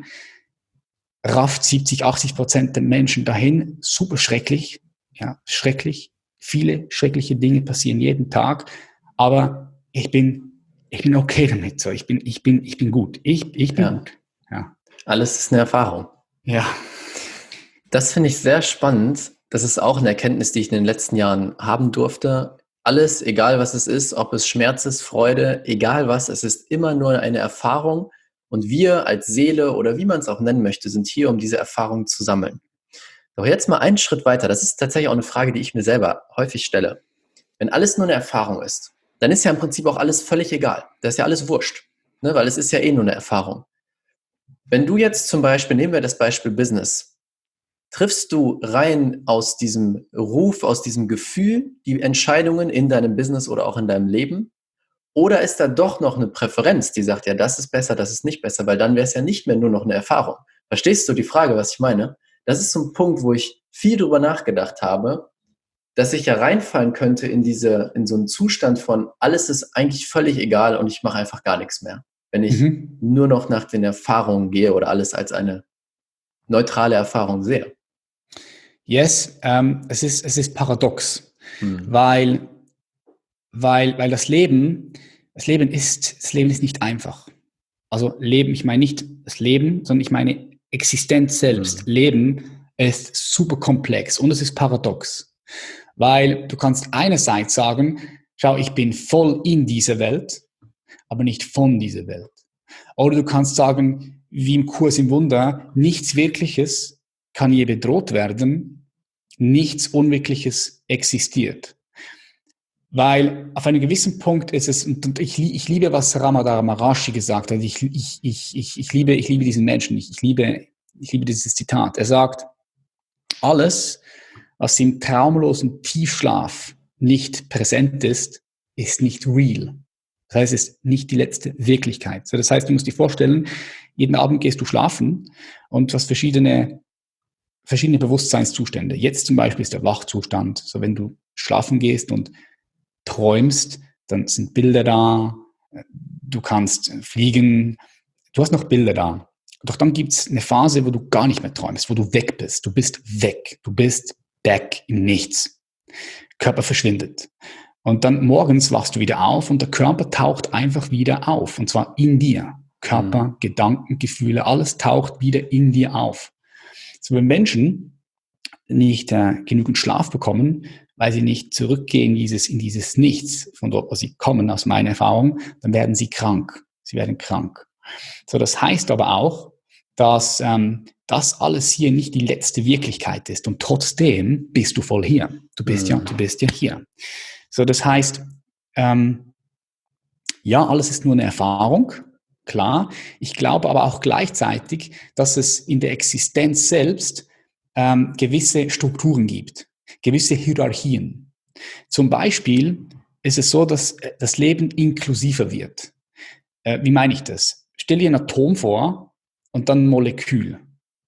rafft siebzig, achtzig Prozent der Menschen dahin. Super schrecklich. Ja, schrecklich. Viele schreckliche Dinge passieren jeden Tag. Aber ich bin, ich bin okay damit. So, ich bin, ich bin, ich bin gut. Ich, ich bin ja. gut. Ja. Alles ist eine Erfahrung. Ja. Das finde ich sehr spannend. Das ist auch eine Erkenntnis, die ich in den letzten Jahren haben durfte. Alles, egal was es ist, ob es Schmerz ist, Freude, egal was, es ist immer nur eine Erfahrung. Und wir als Seele oder wie man es auch nennen möchte, sind hier, um diese Erfahrung zu sammeln. Doch jetzt mal einen Schritt weiter. Das ist tatsächlich auch eine Frage, die ich mir selber häufig stelle. Wenn alles nur eine Erfahrung ist, dann ist ja im Prinzip auch alles völlig egal. Das ist ja alles wurscht, ne? Weil es ist ja eh nur eine Erfahrung. Wenn du jetzt zum Beispiel, nehmen wir das Beispiel Business, triffst du rein aus diesem Ruf, aus diesem Gefühl die Entscheidungen in deinem Business oder auch in deinem Leben? Oder ist da doch noch eine Präferenz, die sagt, ja, das ist besser, das ist nicht besser, weil dann wäre es ja nicht mehr nur noch eine Erfahrung. Verstehst du die Frage, was ich meine? Das ist so ein Punkt, wo ich viel drüber nachgedacht habe, dass ich ja reinfallen könnte in diese, in so einen Zustand von, alles ist eigentlich völlig egal und ich mache einfach gar nichts mehr. Wenn ich mhm. nur noch nach den Erfahrungen gehe oder alles als eine neutrale Erfahrung sehe. Yes, ähm, es ist, es ist paradox, hm. weil, weil, weil das Leben, das Leben ist, das Leben ist nicht einfach. Also Leben, ich meine nicht das Leben, sondern ich meine Existenz selbst. Hm. Leben ist super komplex und es ist paradox, weil du kannst einerseits sagen, schau, ich bin voll in dieser Welt, aber nicht von dieser Welt. Oder du kannst sagen, wie im Kurs im Wunder, nichts Wirkliches kann je bedroht werden, nichts Unwirkliches existiert. Weil auf einem gewissen Punkt ist es, und ich, ich liebe, was Ramana Maharshi gesagt hat, ich, ich, ich, ich, ich, liebe, ich liebe diesen Menschen, ich, ich, liebe, ich liebe dieses Zitat. Er sagt, alles, was im traumlosen Tiefschlaf nicht präsent ist, ist nicht real. Das heißt, es ist nicht die letzte Wirklichkeit. So, das heißt, du musst dir vorstellen, jeden Abend gehst du schlafen und du hast verschiedene, verschiedene Bewusstseinszustände. Jetzt zum Beispiel ist der Wachzustand. So, wenn du schlafen gehst und träumst, dann sind Bilder da, du kannst fliegen, du hast noch Bilder da. Doch dann gibt es eine Phase, wo du gar nicht mehr träumst, wo du weg bist. Du bist weg, du bist back im Nichts. Körper verschwindet. Und dann morgens wachst du wieder auf und der Körper taucht einfach wieder auf. Und zwar in dir. Körper, mhm. Gedanken, Gefühle, alles taucht wieder in dir auf. So, wenn Menschen nicht äh, genügend Schlaf bekommen, weil sie nicht zurückgehen dieses, in dieses Nichts, von dort, wo sie kommen, aus meiner Erfahrung, dann werden sie krank. Sie werden krank. So, das heißt aber auch, dass ähm, das alles hier nicht die letzte Wirklichkeit ist. Und trotzdem bist du voll hier. Du bist mhm. ja, du bist ja hier. So, das heißt, ähm, ja, alles ist nur eine Erfahrung, klar. Ich glaube aber auch gleichzeitig, dass es in der Existenz selbst ähm, gewisse Strukturen gibt, gewisse Hierarchien. Zum Beispiel ist es so, dass das Leben inklusiver wird. Äh, wie meine ich das? Stell dir ein Atom vor und dann ein Molekül.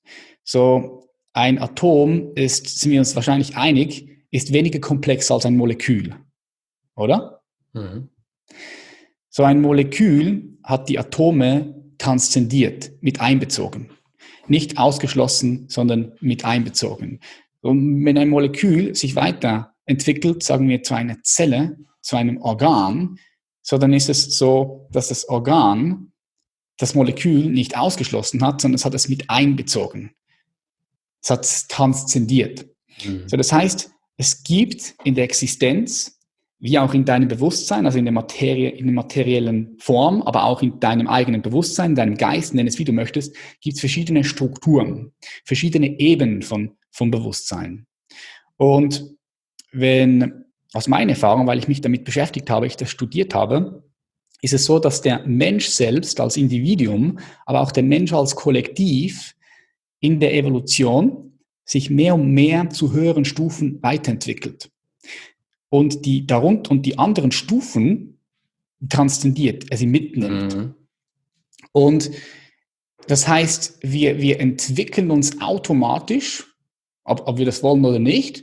So, ein Atom ist, sind wir uns wahrscheinlich einig, ist weniger komplex als ein Molekül. Oder? Mhm. So ein Molekül hat die Atome transzendiert, mit einbezogen. Nicht ausgeschlossen, sondern mit einbezogen. Und wenn ein Molekül sich weiterentwickelt, sagen wir zu einer Zelle, zu einem Organ, so dann ist es so, dass das Organ das Molekül nicht ausgeschlossen hat, sondern es hat es mit einbezogen. Es hat es transzendiert. Mhm. So, das heißt, es gibt in der Existenz wie auch in deinem Bewusstsein, also in der Materie, in der materiellen Form, aber auch in deinem eigenen Bewusstsein, in deinem Geist, nenn es wie du möchtest, gibt es verschiedene Strukturen, verschiedene Ebenen von, von Bewusstsein. Und wenn, aus meiner Erfahrung, weil ich mich damit beschäftigt habe, ich das studiert habe, ist es so, dass der Mensch selbst als Individuum, aber auch der Mensch als Kollektiv in der Evolution sich mehr und mehr zu höheren Stufen weiterentwickelt. Und die darunter und die anderen Stufen transzendiert, also mitnimmt. Mhm. Und das heißt, wir, wir entwickeln uns automatisch, ob, ob wir das wollen oder nicht,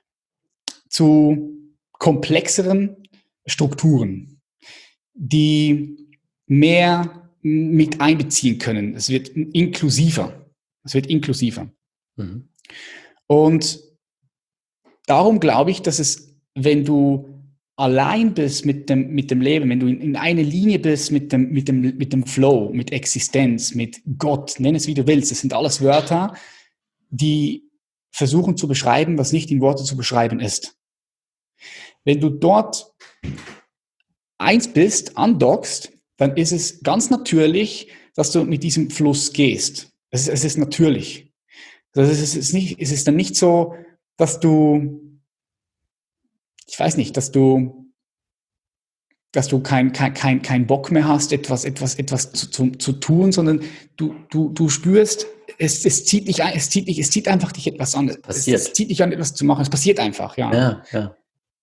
zu komplexeren Strukturen, die mehr mit einbeziehen können. Es wird inklusiver. Es wird inklusiver. Mhm. Und darum glaube ich, dass es, wenn du allein bist mit dem, mit dem Leben, wenn du in, in eine Linie bist mit dem, mit dem, mit dem Flow, mit Existenz, mit Gott, nenn es wie du willst, das sind alles Wörter, die versuchen zu beschreiben, was nicht in Worte zu beschreiben ist. Wenn du dort eins bist, andockst, dann ist es ganz natürlich, dass du mit diesem Fluss gehst. Es ist, es ist natürlich. Das ist, es ist nicht, es ist dann nicht so, dass du, ich weiß nicht, dass du, dass du kein, kein, kein, kein Bock mehr hast, etwas, etwas, etwas zu, zu, zu tun, sondern du, du, du spürst, es, es zieht dich ein, es zieht dich, es zieht einfach dich etwas an. Es, es zieht dich an, etwas zu machen. Es passiert einfach, ja. Ja, ja.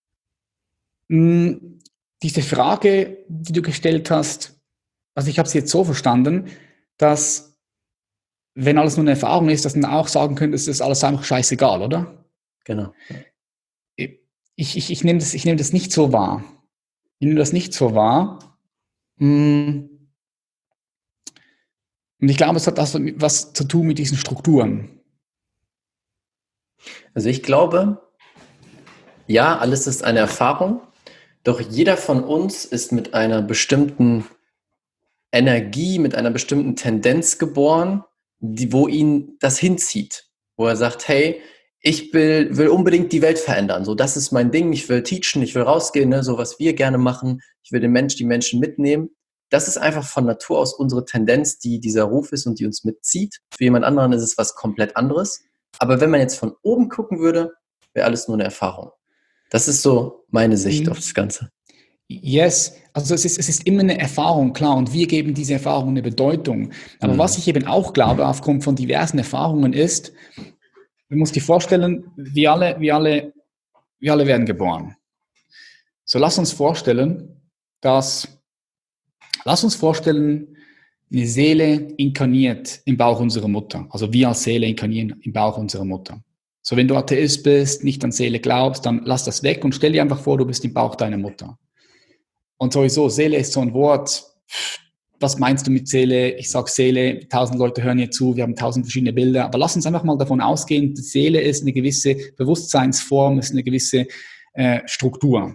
Hm, diese Frage, die du gestellt hast, also ich habe sie jetzt so verstanden, dass wenn alles nur eine Erfahrung ist, dass man auch sagen könnte, es ist alles einfach scheißegal, oder? Genau. Ich, ich, ich nehme das, ich nehme das nicht so wahr. Ich nehme das nicht so wahr. Und ich glaube, es hat das was zu tun mit diesen Strukturen. Also ich glaube, ja, alles ist eine Erfahrung, doch jeder von uns ist mit einer bestimmten Energie, mit einer bestimmten Tendenz geboren, die, wo ihn das hinzieht, wo er sagt, hey, ich will, will unbedingt die Welt verändern, so das ist mein Ding, ich will teachen, ich will rausgehen, ne, so was wir gerne machen, ich will den Mensch, die Menschen mitnehmen. Das ist einfach von Natur aus unsere Tendenz, die dieser Ruf ist und die uns mitzieht. Für jemand anderen ist es was komplett anderes. Aber wenn man jetzt von oben gucken würde, wäre alles nur eine Erfahrung. Das ist so meine Sicht mhm. auf das Ganze. Yes, also es ist, es ist immer eine Erfahrung, klar, und wir geben diese Erfahrung eine Bedeutung. Aber mhm. was ich eben auch glaube, aufgrund von diversen Erfahrungen ist, du musst dir vorstellen, wir alle, wir alle, wir alle werden geboren. So lass uns vorstellen, dass, lass uns vorstellen, eine Seele inkarniert im Bauch unserer Mutter. Also wir als Seele inkarnieren im Bauch unserer Mutter. So, wenn du Atheist bist, nicht an Seele glaubst, dann lass das weg und stell dir einfach vor, du bist im Bauch deiner Mutter. Und sowieso, Seele ist so ein Wort. Was meinst du mit Seele? Ich sage Seele, tausend Leute hören hier zu, wir haben tausend verschiedene Bilder, aber lass uns einfach mal davon ausgehen, die Seele ist eine gewisse Bewusstseinsform, ist eine gewisse äh, Struktur,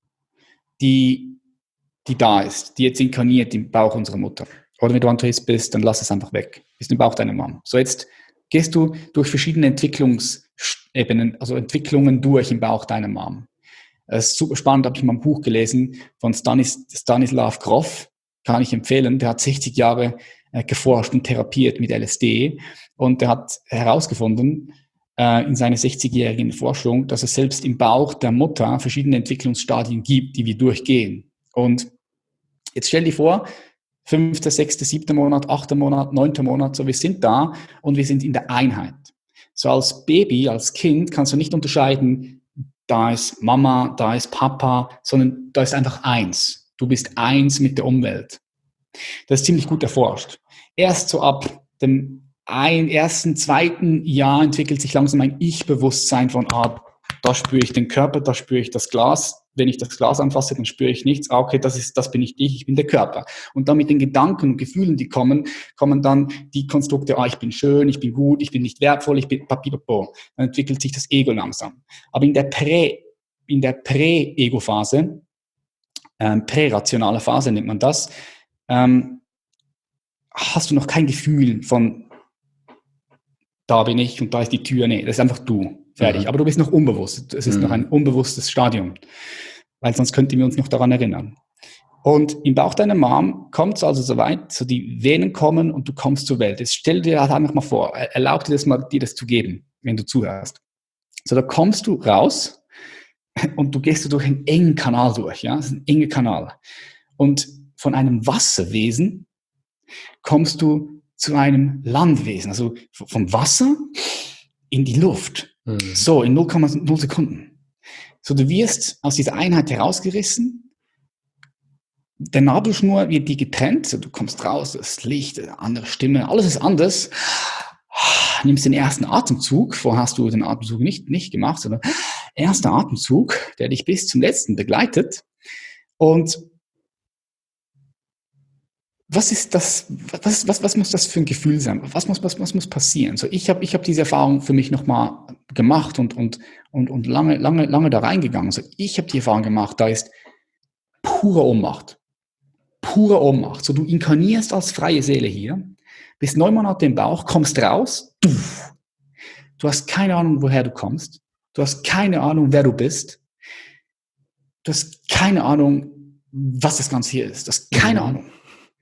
die, die da ist, die jetzt inkarniert im Bauch unserer Mutter. Oder wenn du Atheist bist, dann lass es einfach weg. Bist im Bauch deiner Mom. So, jetzt gehst du durch verschiedene Entwicklungsebenen, also Entwicklungen durch im Bauch deiner Mom. Das ist super spannend, habe ich mal ein Buch gelesen von Stanis, Stanislav Grof, kann ich empfehlen. Der hat sechzig Jahre äh, geforscht und therapiert mit L S D und der hat herausgefunden äh, in seiner sechzigjährigen Forschung, dass es selbst im Bauch der Mutter verschiedene Entwicklungsstadien gibt, die wir durchgehen. Und jetzt stell dir vor, fünfter, sechster, siebter Monat, achter Monat, neunter Monat, so wir sind da und wir sind in der Einheit. So als Baby, als Kind kannst du nicht unterscheiden, da ist Mama, da ist Papa, sondern da ist einfach eins. Du bist eins mit der Umwelt. Das ist ziemlich gut erforscht. Erst so ab dem ein, ersten, zweiten Jahr entwickelt sich langsam ein Ich-Bewusstsein von, ah, da spüre ich den Körper, da spüre ich das Glas. Wenn ich das Glas anfasse, dann spüre ich nichts. Ah, okay, das ist, das bin ich ich, ich bin der Körper. Und dann mit den Gedanken und Gefühlen, die kommen, kommen dann die Konstrukte, ah, ich bin schön, ich bin gut, ich bin nicht wertvoll, ich bin papipapo. Dann entwickelt sich das Ego langsam. Aber in der Prä, in der Prä-Ego-Phase, ähm, prärationale Phase nennt man das, ähm, hast du noch kein Gefühl von, da bin ich und da ist die Tür. Nee, das ist einfach du. Fertig. Mhm. Aber du bist noch unbewusst. Es ist mhm. noch ein unbewusstes Stadium. weil sonst könnten wir uns noch daran erinnern. Und im Bauch deiner Mom kommt es also soweit, so die Venen kommen und du kommst zur Welt. Jetzt stell dir halt einfach mal vor, erlaub dir das mal, dir das zu geben, wenn du zuhörst. So, da kommst du raus und du gehst durch einen engen Kanal durch, ja, das ist ein enger Kanal. Und von einem Wasserwesen kommst du zu einem Landwesen, also vom Wasser in die Luft. Mhm. So, in null Komma null Sekunden. So, du wirst aus dieser Einheit herausgerissen. Der Nabelschnur wird die getrennt, so, du kommst raus, das Licht, eine andere Stimme, alles ist anders. Nimmst den ersten Atemzug, vorher hast du den Atemzug nicht, nicht gemacht, sondern erster Atemzug, der dich bis zum letzten begleitet. Und was ist das, was, was, was muss das für ein Gefühl sein? Was muss, was, was muss passieren? So, ich habe ich hab diese Erfahrung für mich nochmal gemacht und, und, und, und lange, lange, lange da reingegangen. So, ich habe die Erfahrung gemacht, da ist pure Ohnmacht. Pure Ohnmacht. So, du inkarnierst als freie Seele hier, bist neun Monate im Bauch, kommst raus, du, du hast keine Ahnung, woher du kommst, du hast keine Ahnung, wer du bist, du hast keine Ahnung, was das Ganze hier ist, du hast keine mhm. Ahnung.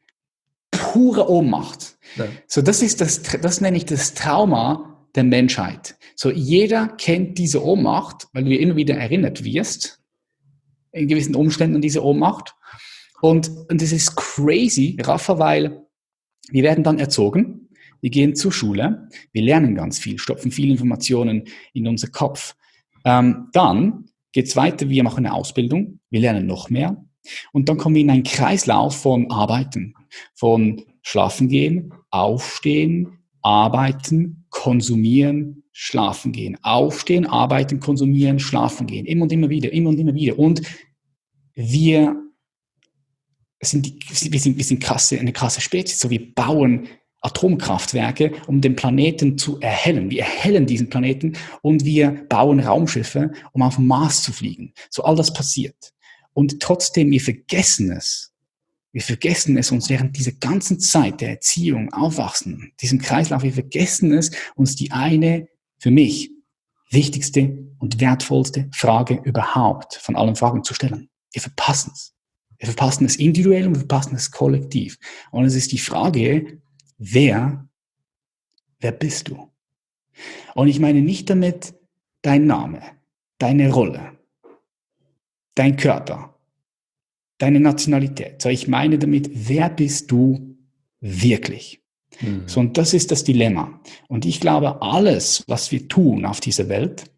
Pure Ohnmacht. Ja. So, das ist das, das nenne ich das Trauma der Menschheit. So, jeder kennt diese Ohnmacht, weil du immer wieder erinnert wirst, in gewissen Umständen an diese Ohnmacht. Und, und das ist crazy, Rafa, weil wir werden dann erzogen, wir gehen zur Schule, wir lernen ganz viel, stopfen viele Informationen in unser Kopf. Ähm, dann geht's weiter, wir machen eine Ausbildung, wir lernen noch mehr und dann kommen wir in einen Kreislauf von Arbeiten, von Schlafen gehen, aufstehen, arbeiten, konsumieren, schlafen gehen, aufstehen, arbeiten, konsumieren, schlafen gehen, immer und immer wieder, immer und immer wieder. Und wir sind, die, wir sind, wir sind krasse, eine krasse Spezies. So, wir bauen Atomkraftwerke, um den Planeten zu erhellen. Wir erhellen diesen Planeten und wir bauen Raumschiffe, um auf den Mars zu fliegen. So, all das passiert. Und trotzdem, wir vergessen es. Wir vergessen es uns während dieser ganzen Zeit der Erziehung, Aufwachsen, diesem Kreislauf, wir vergessen es, uns die eine, für mich, wichtigste und wertvollste Frage überhaupt von allen Fragen zu stellen. Wir verpassen es. Wir verpassen es individuell und wir verpassen es kollektiv. Und es ist die Frage, wer, wer bist du? Und ich meine nicht damit dein Name, deine Rolle, dein Körper, deine Nationalität. So, ich meine damit, wer bist du wirklich? Mhm. So, und das ist das Dilemma. Und ich glaube, alles, was wir tun auf dieser Welt,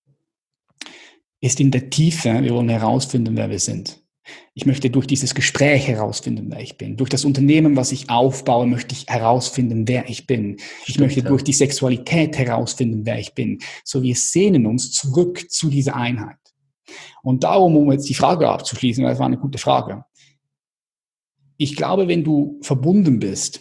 ist in der Tiefe, wir wollen herausfinden, wer wir sind. Ich möchte durch dieses Gespräch herausfinden, wer ich bin. Durch das Unternehmen, was ich aufbaue, möchte ich herausfinden, wer ich bin. Ich Stimmt, möchte ja. durch die Sexualität herausfinden, wer ich bin. So, wir sehnen uns zurück zu dieser Einheit. Und darum, um jetzt die Frage abzuschließen, weil das war eine gute Frage. Ich glaube, wenn du verbunden bist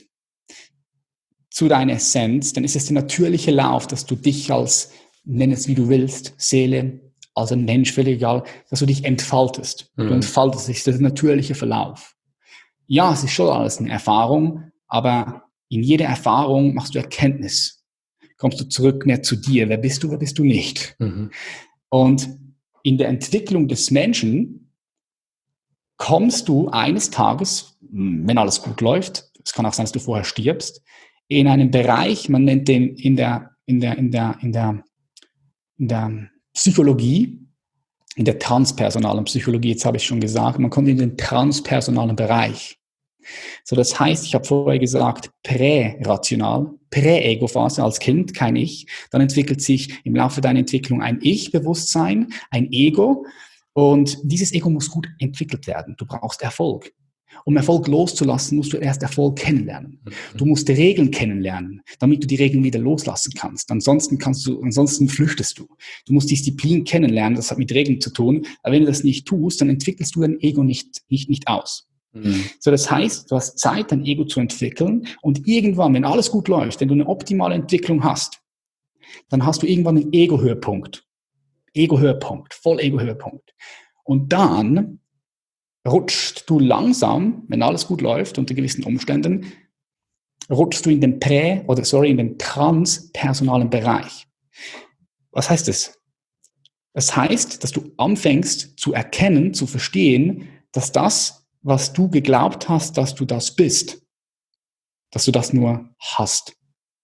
zu deiner Essenz, dann ist es der natürliche Lauf, dass du dich als, nenn es wie du willst, Seele, als ein Mensch, völlig egal, dass du dich entfaltest. Mhm. Du entfaltest dich, das ist der natürliche Verlauf. Ja, es ist schon alles eine Erfahrung, aber in jeder Erfahrung machst du Erkenntnis. Kommst du zurück mehr zu dir. Wer bist du, wer bist du nicht? Mhm. Und in der Entwicklung des Menschen kommst du eines Tages, wenn alles gut läuft, es kann auch sein, dass du vorher stirbst, in einen Bereich, man nennt den in der, in der, in der, in der, in der Psychologie, in der transpersonalen Psychologie, jetzt habe ich schon gesagt, man kommt in den transpersonalen Bereich. So, das heißt, ich habe vorher gesagt, prärational, Prä-Ego-Phase als Kind, kein Ich. Dann entwickelt sich im Laufe deiner Entwicklung ein Ich-Bewusstsein, ein Ego. Und dieses Ego muss gut entwickelt werden. Du brauchst Erfolg. Um Erfolg loszulassen, musst du erst Erfolg kennenlernen. Du musst die Regeln kennenlernen, damit du die Regeln wieder loslassen kannst. Ansonsten kannst du, ansonsten flüchtest du. Du musst Disziplin kennenlernen, das hat mit Regeln zu tun. Aber wenn du das nicht tust, dann entwickelst du dein Ego nicht, nicht, nicht aus. Mhm. So, das heißt, du hast Zeit, dein Ego zu entwickeln und irgendwann, wenn alles gut läuft, wenn du eine optimale Entwicklung hast, dann hast du irgendwann einen Ego-Höhepunkt. Ego-Höhepunkt, voll Ego-Höhepunkt. Und dann rutschst du langsam, wenn alles gut läuft, unter gewissen Umständen, rutschst du in den Prä- oder sorry, in den transpersonalen Bereich. Was heißt das? Das heißt, dass du anfängst zu erkennen, zu verstehen, dass das, was du geglaubt hast, dass du das bist, dass du das nur hast.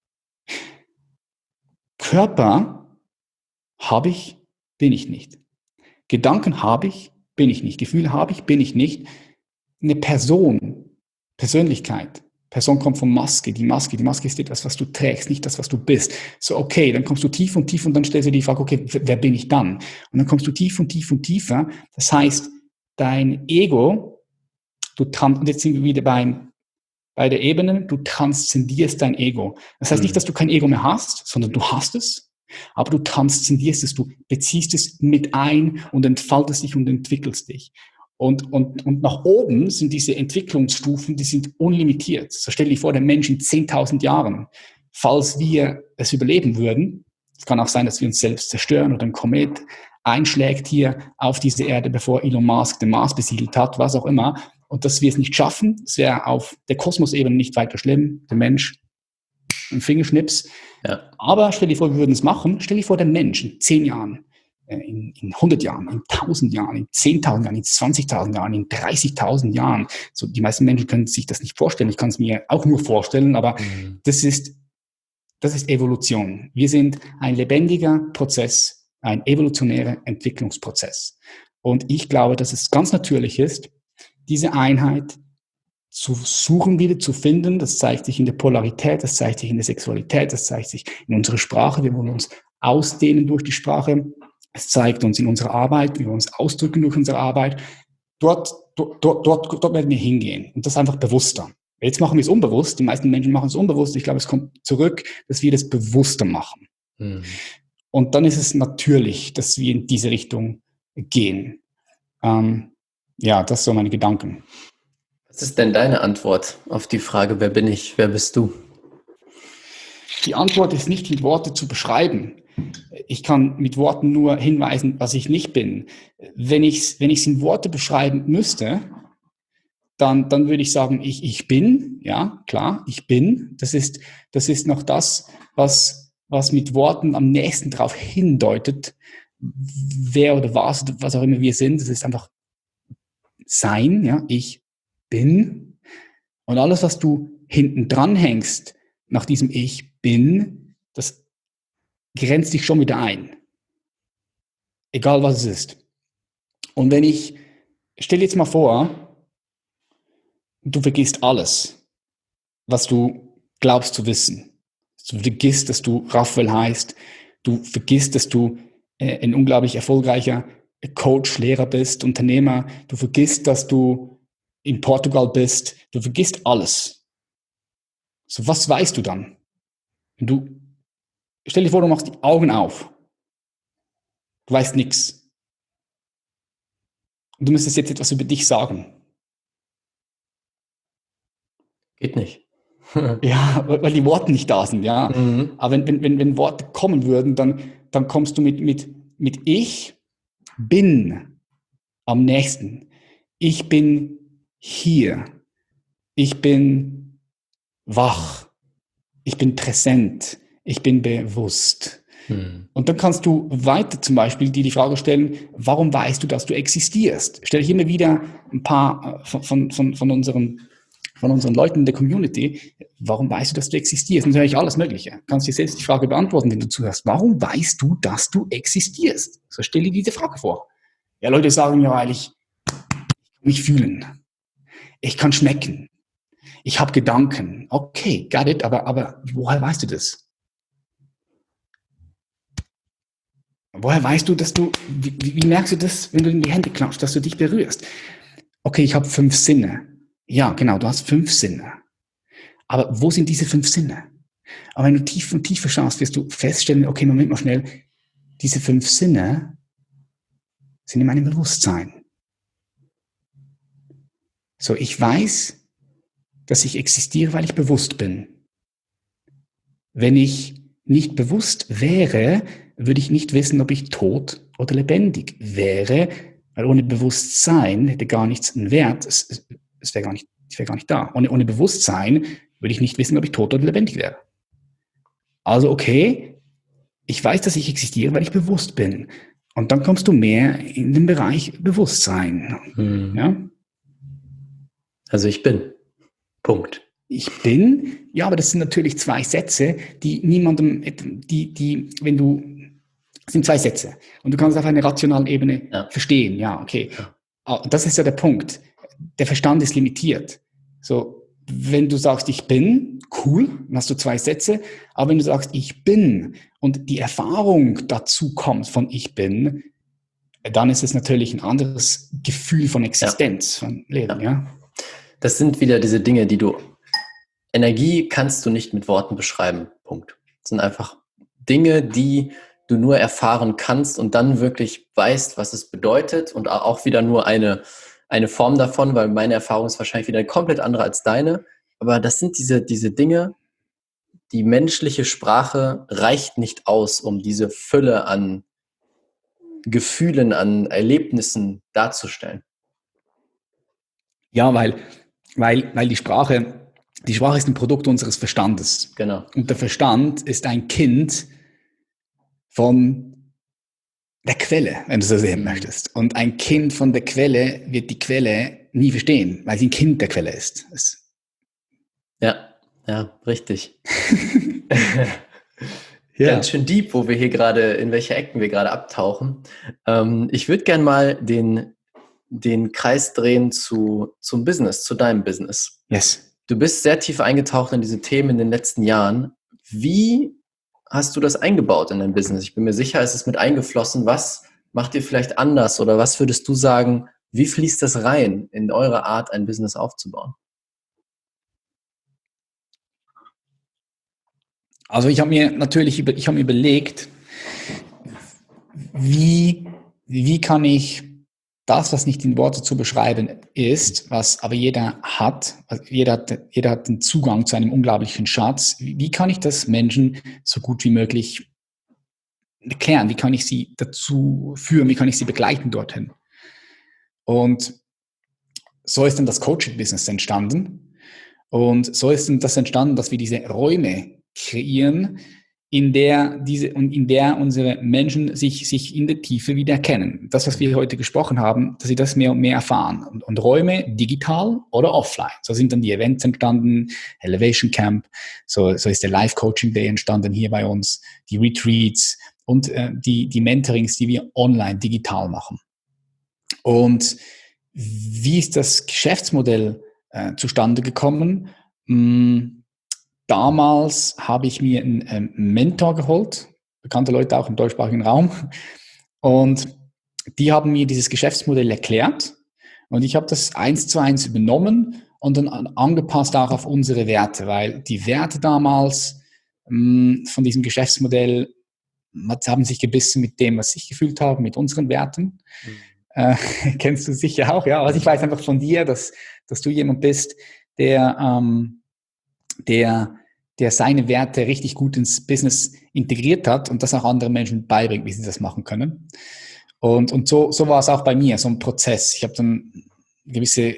Körper habe ich, bin ich nicht. Gedanken habe ich, bin ich nicht. Gefühle habe ich, bin ich nicht. Eine Person, Persönlichkeit. Person kommt von Maske. Die Maske, die Maske ist etwas, was du trägst, nicht das, was du bist. So, okay, dann kommst du tief und tief und dann stellst du dir die Frage, okay, wer bin ich dann? Und dann kommst du tief und tief und tiefer. Das heißt, dein Ego, du und jetzt sind wir wieder beim, bei der Ebene, du transzendierst dein Ego. Das heißt nicht, dass du kein Ego mehr hast, sondern du hast es, aber du transzendierst es, du beziehst es mit ein und entfaltest dich und entwickelst dich. Und, und, und nach oben sind diese Entwicklungsstufen, die sind unlimitiert. So stell dir vor, der Mensch in zehntausend Jahren, falls wir es überleben würden, es kann auch sein, dass wir uns selbst zerstören oder ein Komet einschlägt hier auf diese Erde, bevor Elon Musk den Mars besiedelt hat, was auch immer, und dass wir es nicht schaffen, es wäre auf der Kosmosebene nicht weiter schlimm, der Mensch, ein Fingerschnips. Ja. Aber stell dir vor, wir würden es machen, stell dir vor, der Mensch in zehn Jahren, In, in hundert Jahren, in tausend Jahren, in zehntausend Jahren, in zwanzigtausend Jahren, in dreißigtausend Jahren. So, die meisten Menschen können sich das nicht vorstellen. Ich kann es mir auch nur vorstellen, aber mhm. das ist, das ist Evolution. Wir sind ein lebendiger Prozess, ein evolutionärer Entwicklungsprozess. Und ich glaube, dass es ganz natürlich ist, diese Einheit zu suchen, wieder zu finden. Das zeigt sich in der Polarität, das zeigt sich in der Sexualität, das zeigt sich in unserer Sprache. Wir wollen uns ausdehnen durch die Sprache. Es zeigt uns in unserer Arbeit, wie wir uns ausdrücken durch unsere Arbeit. Dort, dort, dort, dort werden wir hingehen. Und das einfach bewusster. Jetzt machen wir es unbewusst. Die meisten Menschen machen es unbewusst. Ich glaube, es kommt zurück, dass wir das bewusster machen. Mhm. Und dann ist es natürlich, dass wir in diese Richtung gehen. Ähm, ja, das sind so meine Gedanken. Was ist denn deine Antwort auf die Frage, wer bin ich, wer bist du? Die Antwort ist nicht in Worte zu beschreiben. Ich kann mit Worten nur hinweisen, was ich nicht bin. Wenn ich es wenn ich's in Worte beschreiben müsste, dann, dann würde ich sagen, ich, ich bin, ja, klar, ich bin. Das ist, das ist noch das, was, was mit Worten am nächsten darauf hindeutet, wer oder was, was auch immer wir sind. Das ist einfach sein, ja, ich bin. Und alles, was du hinten dran hängst, nach diesem Ich bin, das grenzt dich schon wieder ein. Egal, was es ist. Und wenn ich, stell jetzt mal vor, du vergisst alles, was du glaubst zu wissen. Du vergisst, dass du Raphael heißt. Du vergisst, dass du äh, ein unglaublich erfolgreicher Coach, Lehrer bist, Unternehmer. Du vergisst, dass du in Portugal bist. Du vergisst alles. So, was weißt du dann? Wenn du, stell dir vor, du machst die Augen auf. Du weißt nichts. Und du müsstest jetzt etwas über dich sagen. Geht nicht. Ja, weil die Worte nicht da sind, ja. Mhm. Aber wenn, wenn, wenn, wenn Worte kommen würden, dann, dann kommst du mit, mit, mit ich bin am nächsten. Ich bin hier. Ich bin wach. Ich bin präsent. Ich bin bewusst. Mhm. Und dann kannst du weiter zum Beispiel dir die Frage stellen, warum weißt du, dass du existierst? Stelle ich immer wieder ein paar von, von, von, von unseren von unseren Leuten in der Community, warum weißt du, dass du existierst? Und natürlich alles Mögliche. Du kannst dir selbst die Frage beantworten, wenn du zuhörst. Warum weißt du, dass du existierst? So stell dir diese Frage vor. Ja, Leute sagen ja, weil ich mich fühlen. Ich kann schmecken. Ich habe Gedanken. Okay, got it, aber, aber woher weißt du das? Woher weißt du, dass du, wie, wie merkst du das, wenn du in die Hände klatschst, dass du dich berührst? Okay, ich habe fünf Sinne. Ja, genau, du hast fünf Sinne. Aber wo sind diese fünf Sinne? Aber wenn du tief und tiefer schaust, wirst du feststellen, okay, Moment mal schnell, diese fünf Sinne sind in meinem Bewusstsein. So, ich weiß, dass ich existiere, weil ich bewusst bin. Wenn ich nicht bewusst wäre, würde ich nicht wissen, ob ich tot oder lebendig wäre, weil ohne Bewusstsein hätte gar nichts einen Wert. Es, es wäre gar nicht, ich wäre gar nicht da. Ohne, ohne Bewusstsein würde ich nicht wissen, ob ich tot oder lebendig wäre. Also okay, ich weiß, dass ich existiere, weil ich bewusst bin. Und dann kommst du mehr in den Bereich Bewusstsein. Hm. Ja? Also ich bin. Punkt. Ich bin, ja, aber das sind natürlich zwei Sätze, die niemandem, die, die, wenn du, das sind zwei Sätze und du kannst auf einer rationalen Ebene ja. verstehen, ja, okay. Ja. Das ist ja der Punkt. Der Verstand ist limitiert. So, wenn du sagst, ich bin, cool, dann hast du zwei Sätze, aber wenn du sagst, ich bin und die Erfahrung dazu kommt von ich bin, dann ist es natürlich ein anderes Gefühl von Existenz, ja. von Leben, ja. ja. Das sind wieder diese Dinge, die du Energie kannst du nicht mit Worten beschreiben. Punkt. Das sind einfach Dinge, die du nur erfahren kannst und dann wirklich weißt, was es bedeutet und auch wieder nur eine, eine Form davon, weil meine Erfahrung ist wahrscheinlich wieder komplett andere als deine. Aber das sind diese, diese Dinge, die menschliche Sprache reicht nicht aus, um diese Fülle an Gefühlen, an Erlebnissen darzustellen. Ja, weil, weil, weil die Sprache Die Sprache ist ein Produkt unseres Verstandes. Genau. Und der Verstand ist ein Kind von der Quelle, wenn du so sehen möchtest. Und ein Kind von der Quelle wird die Quelle nie verstehen, weil sie ein Kind der Quelle ist. Das ja, ja, richtig. ja. Ganz schön deep, wo wir hier gerade, in welche Ecken wir gerade abtauchen. Ähm, ich würde gerne mal den, den Kreis drehen zu, zum Business, zu deinem Business. Yes. Du bist sehr tief eingetaucht in diese Themen in den letzten Jahren. Wie hast du das eingebaut in dein Business? Ich bin mir sicher, es ist mit eingeflossen. Was macht ihr vielleicht anders oder was würdest du sagen, wie fließt das rein in eure Art, ein Business aufzubauen? Also ich habe mir natürlich ich habe mir überlegt, wie, wie kann ich das, was nicht in Worte zu beschreiben ist, was aber jeder hat, also jeder hat, jeder hat einen Zugang zu einem unglaublichen Schatz. Wie, wie kann ich das Menschen so gut wie möglich erklären? Wie kann ich sie dazu führen? Wie kann ich sie begleiten dorthin? Und so ist dann das Coaching-Business entstanden. Und so ist dann das entstanden, dass wir diese Räume kreieren, in der diese und in der unsere Menschen sich sich in der Tiefe wieder erkennen. Das, was wir heute gesprochen haben, dass sie das mehr und mehr erfahren. Und, und Räume digital oder offline. So sind dann die Events entstanden, Elevation Camp, so, so ist der Live Coaching Day entstanden hier bei uns, die Retreats und äh, die die Mentorings, die wir online digital machen. Und wie ist das Geschäftsmodell äh, zustande gekommen? Hm, Damals habe ich mir einen ähm, Mentor geholt, bekannte Leute auch im deutschsprachigen Raum, und die haben mir dieses Geschäftsmodell erklärt und ich habe das eins zu eins übernommen und dann angepasst auch auf unsere Werte, weil die Werte damals mh, von diesem Geschäftsmodell haben sich gebissen mit dem, was ich gefühlt habe, mit unseren Werten. Mhm. Äh, kennst du sicher auch, ja. Also ich weiß einfach von dir, dass, dass du jemand bist, der, ähm, der der seine Werte richtig gut ins Business integriert hat und das auch anderen Menschen beibringt, wie sie das machen können. Und, und so, so war es auch bei mir, so ein Prozess. Ich habe dann gewisse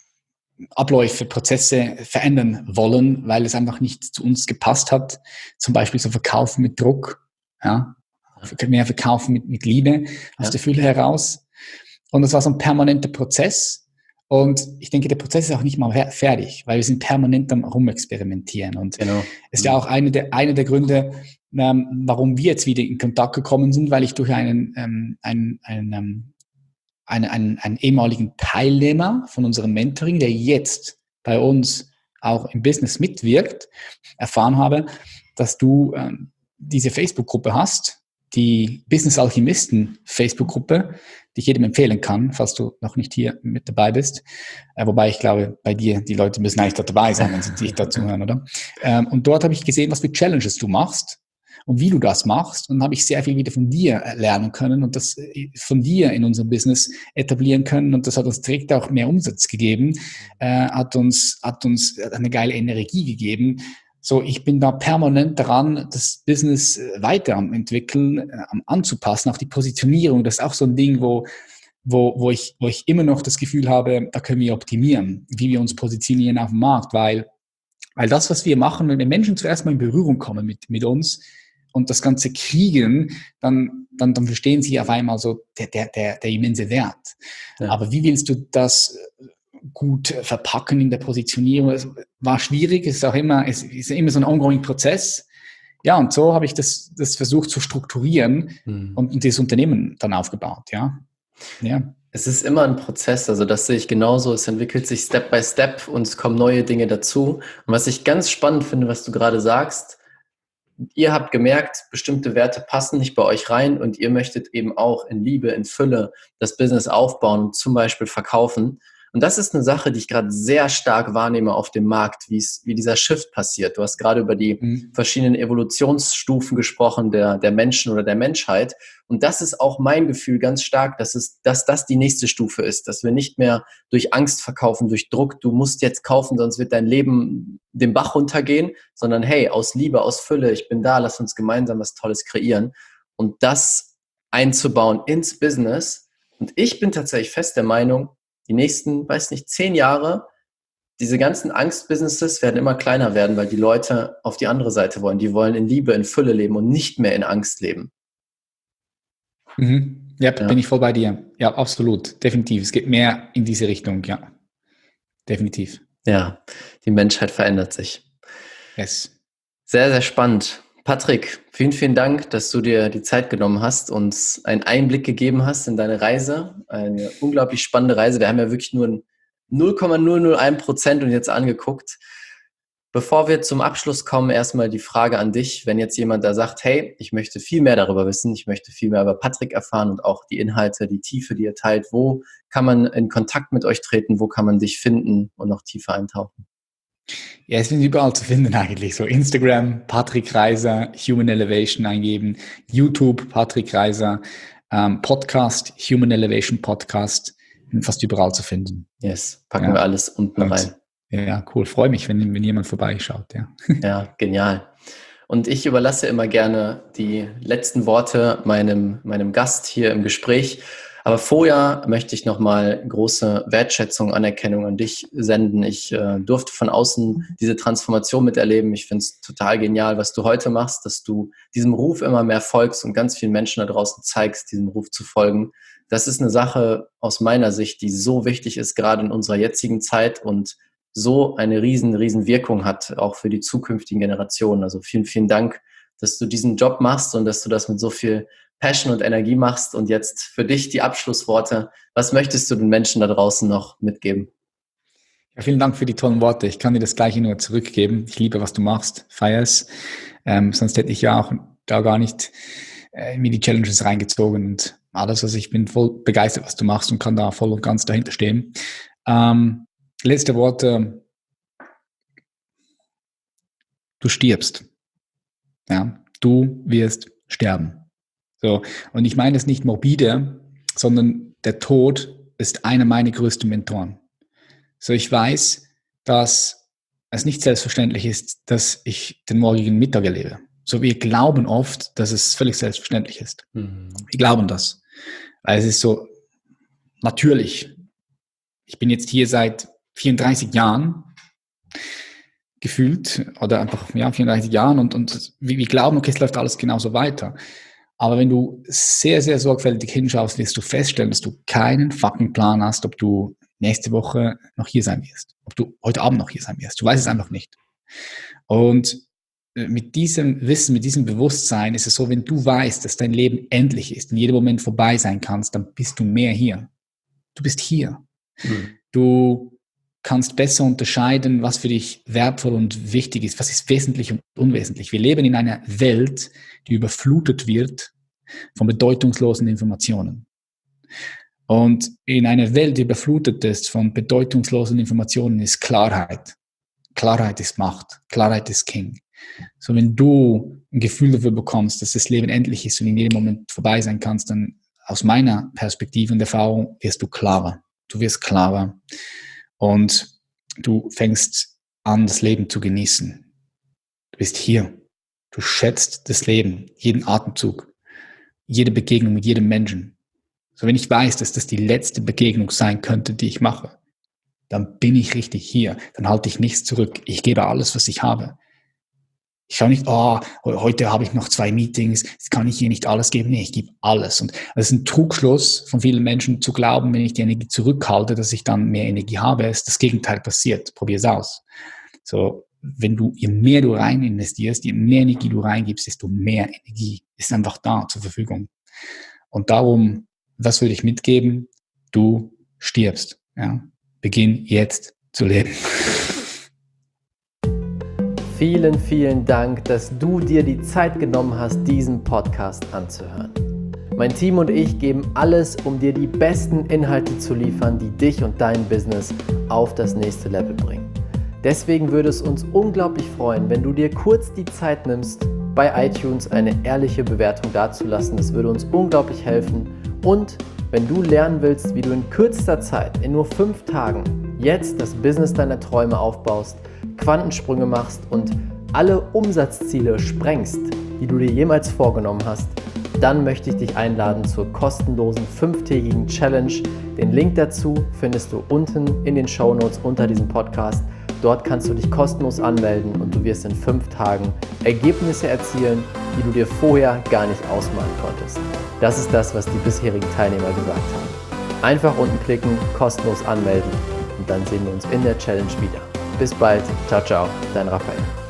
Abläufe, Prozesse verändern wollen, weil es einfach nicht zu uns gepasst hat. Zum Beispiel so Verkaufen mit Druck, ja, mehr Verkaufen mit, mit Liebe aus ja. der Fülle heraus. Und das war so ein permanenter Prozess. Und ich denke, der Prozess ist auch nicht mal fertig, weil wir sind permanent am Rumexperimentieren. Und genau. ist ja auch eine der, eine der Gründe, ähm, warum wir jetzt wieder in Kontakt gekommen sind, weil ich durch einen, ähm, einen, einen, ähm, einen, einen, einen ehemaligen Teilnehmer von unserem Mentoring, der jetzt bei uns auch im Business mitwirkt, erfahren habe, dass du ähm, diese Facebook-Gruppe hast, die Business Alchemisten Facebook-Gruppe, die ich jedem empfehlen kann, falls du noch nicht hier mit dabei bist. Äh, wobei ich glaube, bei dir, die Leute müssen eigentlich da dabei sein, wenn sie dich dazu hören, oder? Ähm, und dort habe ich gesehen, was für Challenges du machst und wie du das machst. Und dann habe ich sehr viel wieder von dir lernen können und das von dir in unserem Business etablieren können. Und das hat uns direkt auch mehr Umsatz gegeben, äh, hat uns, hat uns eine geile Energie gegeben. So, ich bin da permanent dran, das Business weiter am entwickeln, am anzupassen, auch die Positionierung. Das ist auch so ein Ding, wo, wo, wo ich, wo ich immer noch das Gefühl habe, da können wir optimieren, wie wir uns positionieren auf dem Markt, weil, weil das, was wir machen, wenn wir Menschen zuerst mal in Berührung kommen mit, mit uns, und das Ganze kriegen, dann, dann, dann verstehen sie auf einmal so der, der, der, der immense Wert. Ja. Aber wie willst du das gut verpacken in der Positionierung? Es war schwierig, es ist auch immer, es ist immer so ein ongoing Prozess. Ja, und so habe ich das, das versucht zu strukturieren hm. und, und dieses Unternehmen dann aufgebaut, ja. Ja. Es ist immer ein Prozess, also das sehe ich genauso. Es entwickelt sich Step by Step und es kommen neue Dinge dazu. Und was ich ganz spannend finde, was du gerade sagst, ihr habt gemerkt, bestimmte Werte passen nicht bei euch rein und ihr möchtet eben auch in Liebe, in Fülle das Business aufbauen, zum Beispiel verkaufen. Und das ist eine Sache, die ich gerade sehr stark wahrnehme auf dem Markt, wie es, wie dieser Shift passiert. Du hast gerade über die mhm. verschiedenen Evolutionsstufen gesprochen der, der Menschen oder der Menschheit. Und das ist auch mein Gefühl ganz stark, dass es, dass das die nächste Stufe ist, dass wir nicht mehr durch Angst verkaufen, durch Druck, du musst jetzt kaufen, sonst wird dein Leben den Bach runtergehen, sondern hey, aus Liebe, aus Fülle, ich bin da, lass uns gemeinsam was Tolles kreieren. Und das einzubauen ins Business. Und ich bin tatsächlich fest der Meinung, die nächsten, weiß nicht, zehn Jahre, diese ganzen Angst-Businesses werden immer kleiner werden, weil die Leute auf die andere Seite wollen. Die wollen in Liebe, in Fülle leben und nicht mehr in Angst leben. Mhm. Ja, ja, bin ich voll bei dir. Ja, absolut. Definitiv. Es geht mehr in diese Richtung, ja. Definitiv. Ja, die Menschheit verändert sich. Yes. Sehr, sehr spannend. Patrick, vielen, vielen Dank, dass du dir die Zeit genommen hast, uns einen Einblick gegeben hast in deine Reise. Eine unglaublich spannende Reise. Wir haben ja wirklich nur null Komma null null eins Prozent und jetzt angeguckt. Bevor wir zum Abschluss kommen, erstmal die Frage an dich. Wenn jetzt jemand da sagt, hey, ich möchte viel mehr darüber wissen, ich möchte viel mehr über Patrick erfahren und auch die Inhalte, die Tiefe, die ihr teilt, wo kann man in Kontakt mit euch treten, wo kann man dich finden und noch tiefer eintauchen? Ja, es sind überall zu finden eigentlich. So Instagram, Patrick Reiser, Human Elevation eingeben, YouTube, Patrick Reiser, ähm, Podcast, Human Elevation Podcast, fast überall zu finden. Yes, packen ja. wir alles unten Und, rein. Ja, cool. Freue mich, wenn, wenn jemand vorbeischaut. Ja. ja, genial. Und ich überlasse immer gerne die letzten Worte meinem, meinem Gast hier im Gespräch. Aber vorher möchte ich nochmal große Wertschätzung, Anerkennung an dich senden. Ich äh, durfte von außen diese Transformation miterleben. Ich finde es total genial, was du heute machst, dass du diesem Ruf immer mehr folgst und ganz vielen Menschen da draußen zeigst, diesem Ruf zu folgen. Das ist eine Sache aus meiner Sicht, die so wichtig ist, gerade in unserer jetzigen Zeit und so eine riesen, riesen Wirkung hat, auch für die zukünftigen Generationen. Also vielen, vielen Dank, dass du diesen Job machst und dass du das mit so viel Passion und Energie machst. Und jetzt für dich die Abschlussworte. Was möchtest du den Menschen da draußen noch mitgeben? Ja, vielen Dank für die tollen Worte. Ich kann dir das Gleiche nur zurückgeben. Ich liebe, was du machst, feier's. Ähm, sonst hätte ich ja auch da gar nicht äh, mir die Challenges reingezogen und alles. Also ich bin voll begeistert, was du machst und kann da voll und ganz dahinter stehen. Ähm, letzte Worte. Du stirbst. Ja, du wirst sterben. So, und ich meine es nicht morbide, sondern der Tod ist einer meiner größten Mentoren. So, ich weiß, dass es nicht selbstverständlich ist, dass ich den morgigen Mittag erlebe. So, wir glauben oft, dass es völlig selbstverständlich ist. Mhm. Wir glauben das. Weil es ist so natürlich. Ich bin jetzt hier seit vierunddreißig Jahren gefühlt, oder einfach, ja, vierunddreißig Jahren und, und wir, wir glauben, okay, es läuft alles genauso weiter. Aber wenn du sehr, sehr sorgfältig hinschaust, wirst du feststellen, dass du keinen fucking Plan hast, ob du nächste Woche noch hier sein wirst, ob du heute Abend noch hier sein wirst. Du weißt es einfach nicht. Und mit diesem Wissen, mit diesem Bewusstsein ist es so, wenn du weißt, dass dein Leben endlich ist, in jedem Moment vorbei sein kannst, dann bist du mehr hier. Du bist hier. Mhm. Du kannst besser unterscheiden, was für dich wertvoll und wichtig ist, was ist wesentlich und unwesentlich. Wir leben in einer Welt, die überflutet wird von bedeutungslosen Informationen. Und in einer Welt, die überflutet ist von bedeutungslosen Informationen, ist Klarheit. Klarheit ist Macht. Klarheit ist King. So, wenn du ein Gefühl dafür bekommst, dass das Leben endlich ist und in jedem Moment vorbei sein kannst, dann aus meiner Perspektive und Erfahrung wirst du klarer. Du wirst klarer. Und du fängst an, das Leben zu genießen. Du bist hier. Du schätzt das Leben, jeden Atemzug, jede Begegnung mit jedem Menschen. So, wenn ich weiß, dass das die letzte Begegnung sein könnte, die ich mache, dann bin ich richtig hier. Dann halte ich nichts zurück. Ich gebe alles, was ich habe. Ich schaue nicht, oh, heute habe ich noch zwei Meetings, jetzt kann ich hier nicht alles geben. Nee, ich gebe alles. Und das ist ein Trugschluss von vielen Menschen zu glauben, wenn ich die Energie zurückhalte, dass ich dann mehr Energie habe. Es ist das Gegenteil passiert. Probier es aus. So, wenn du, je mehr du rein investierst, je mehr Energie du reingibst, desto mehr Energie ist einfach da zur Verfügung. Und darum, was würde ich mitgeben? Du stirbst. Ja? Beginn jetzt zu leben. Vielen, vielen Dank, dass du dir die Zeit genommen hast, diesen Podcast anzuhören. Mein Team und ich geben alles, um dir die besten Inhalte zu liefern, die dich und dein Business auf das nächste Level bringen. Deswegen würde es uns unglaublich freuen, wenn du dir kurz die Zeit nimmst, bei iTunes eine ehrliche Bewertung dazulassen. Das würde uns unglaublich helfen. Und wenn du lernen willst, wie du in kürzester Zeit, in nur fünf Tagen, jetzt das Business deiner Träume aufbaust, Quantensprünge machst und alle Umsatzziele sprengst, die du dir jemals vorgenommen hast, dann möchte ich dich einladen zur kostenlosen fünftägigen Challenge. Den Link dazu findest du unten in den Shownotes unter diesem Podcast. Dort kannst du dich kostenlos anmelden und du wirst in fünf Tagen Ergebnisse erzielen, die du dir vorher gar nicht ausmalen konntest. Das ist das, was die bisherigen Teilnehmer gesagt haben. Einfach unten klicken, kostenlos anmelden und dann sehen wir uns in der Challenge wieder. Bis bald, ciao, ciao, dein Raphael.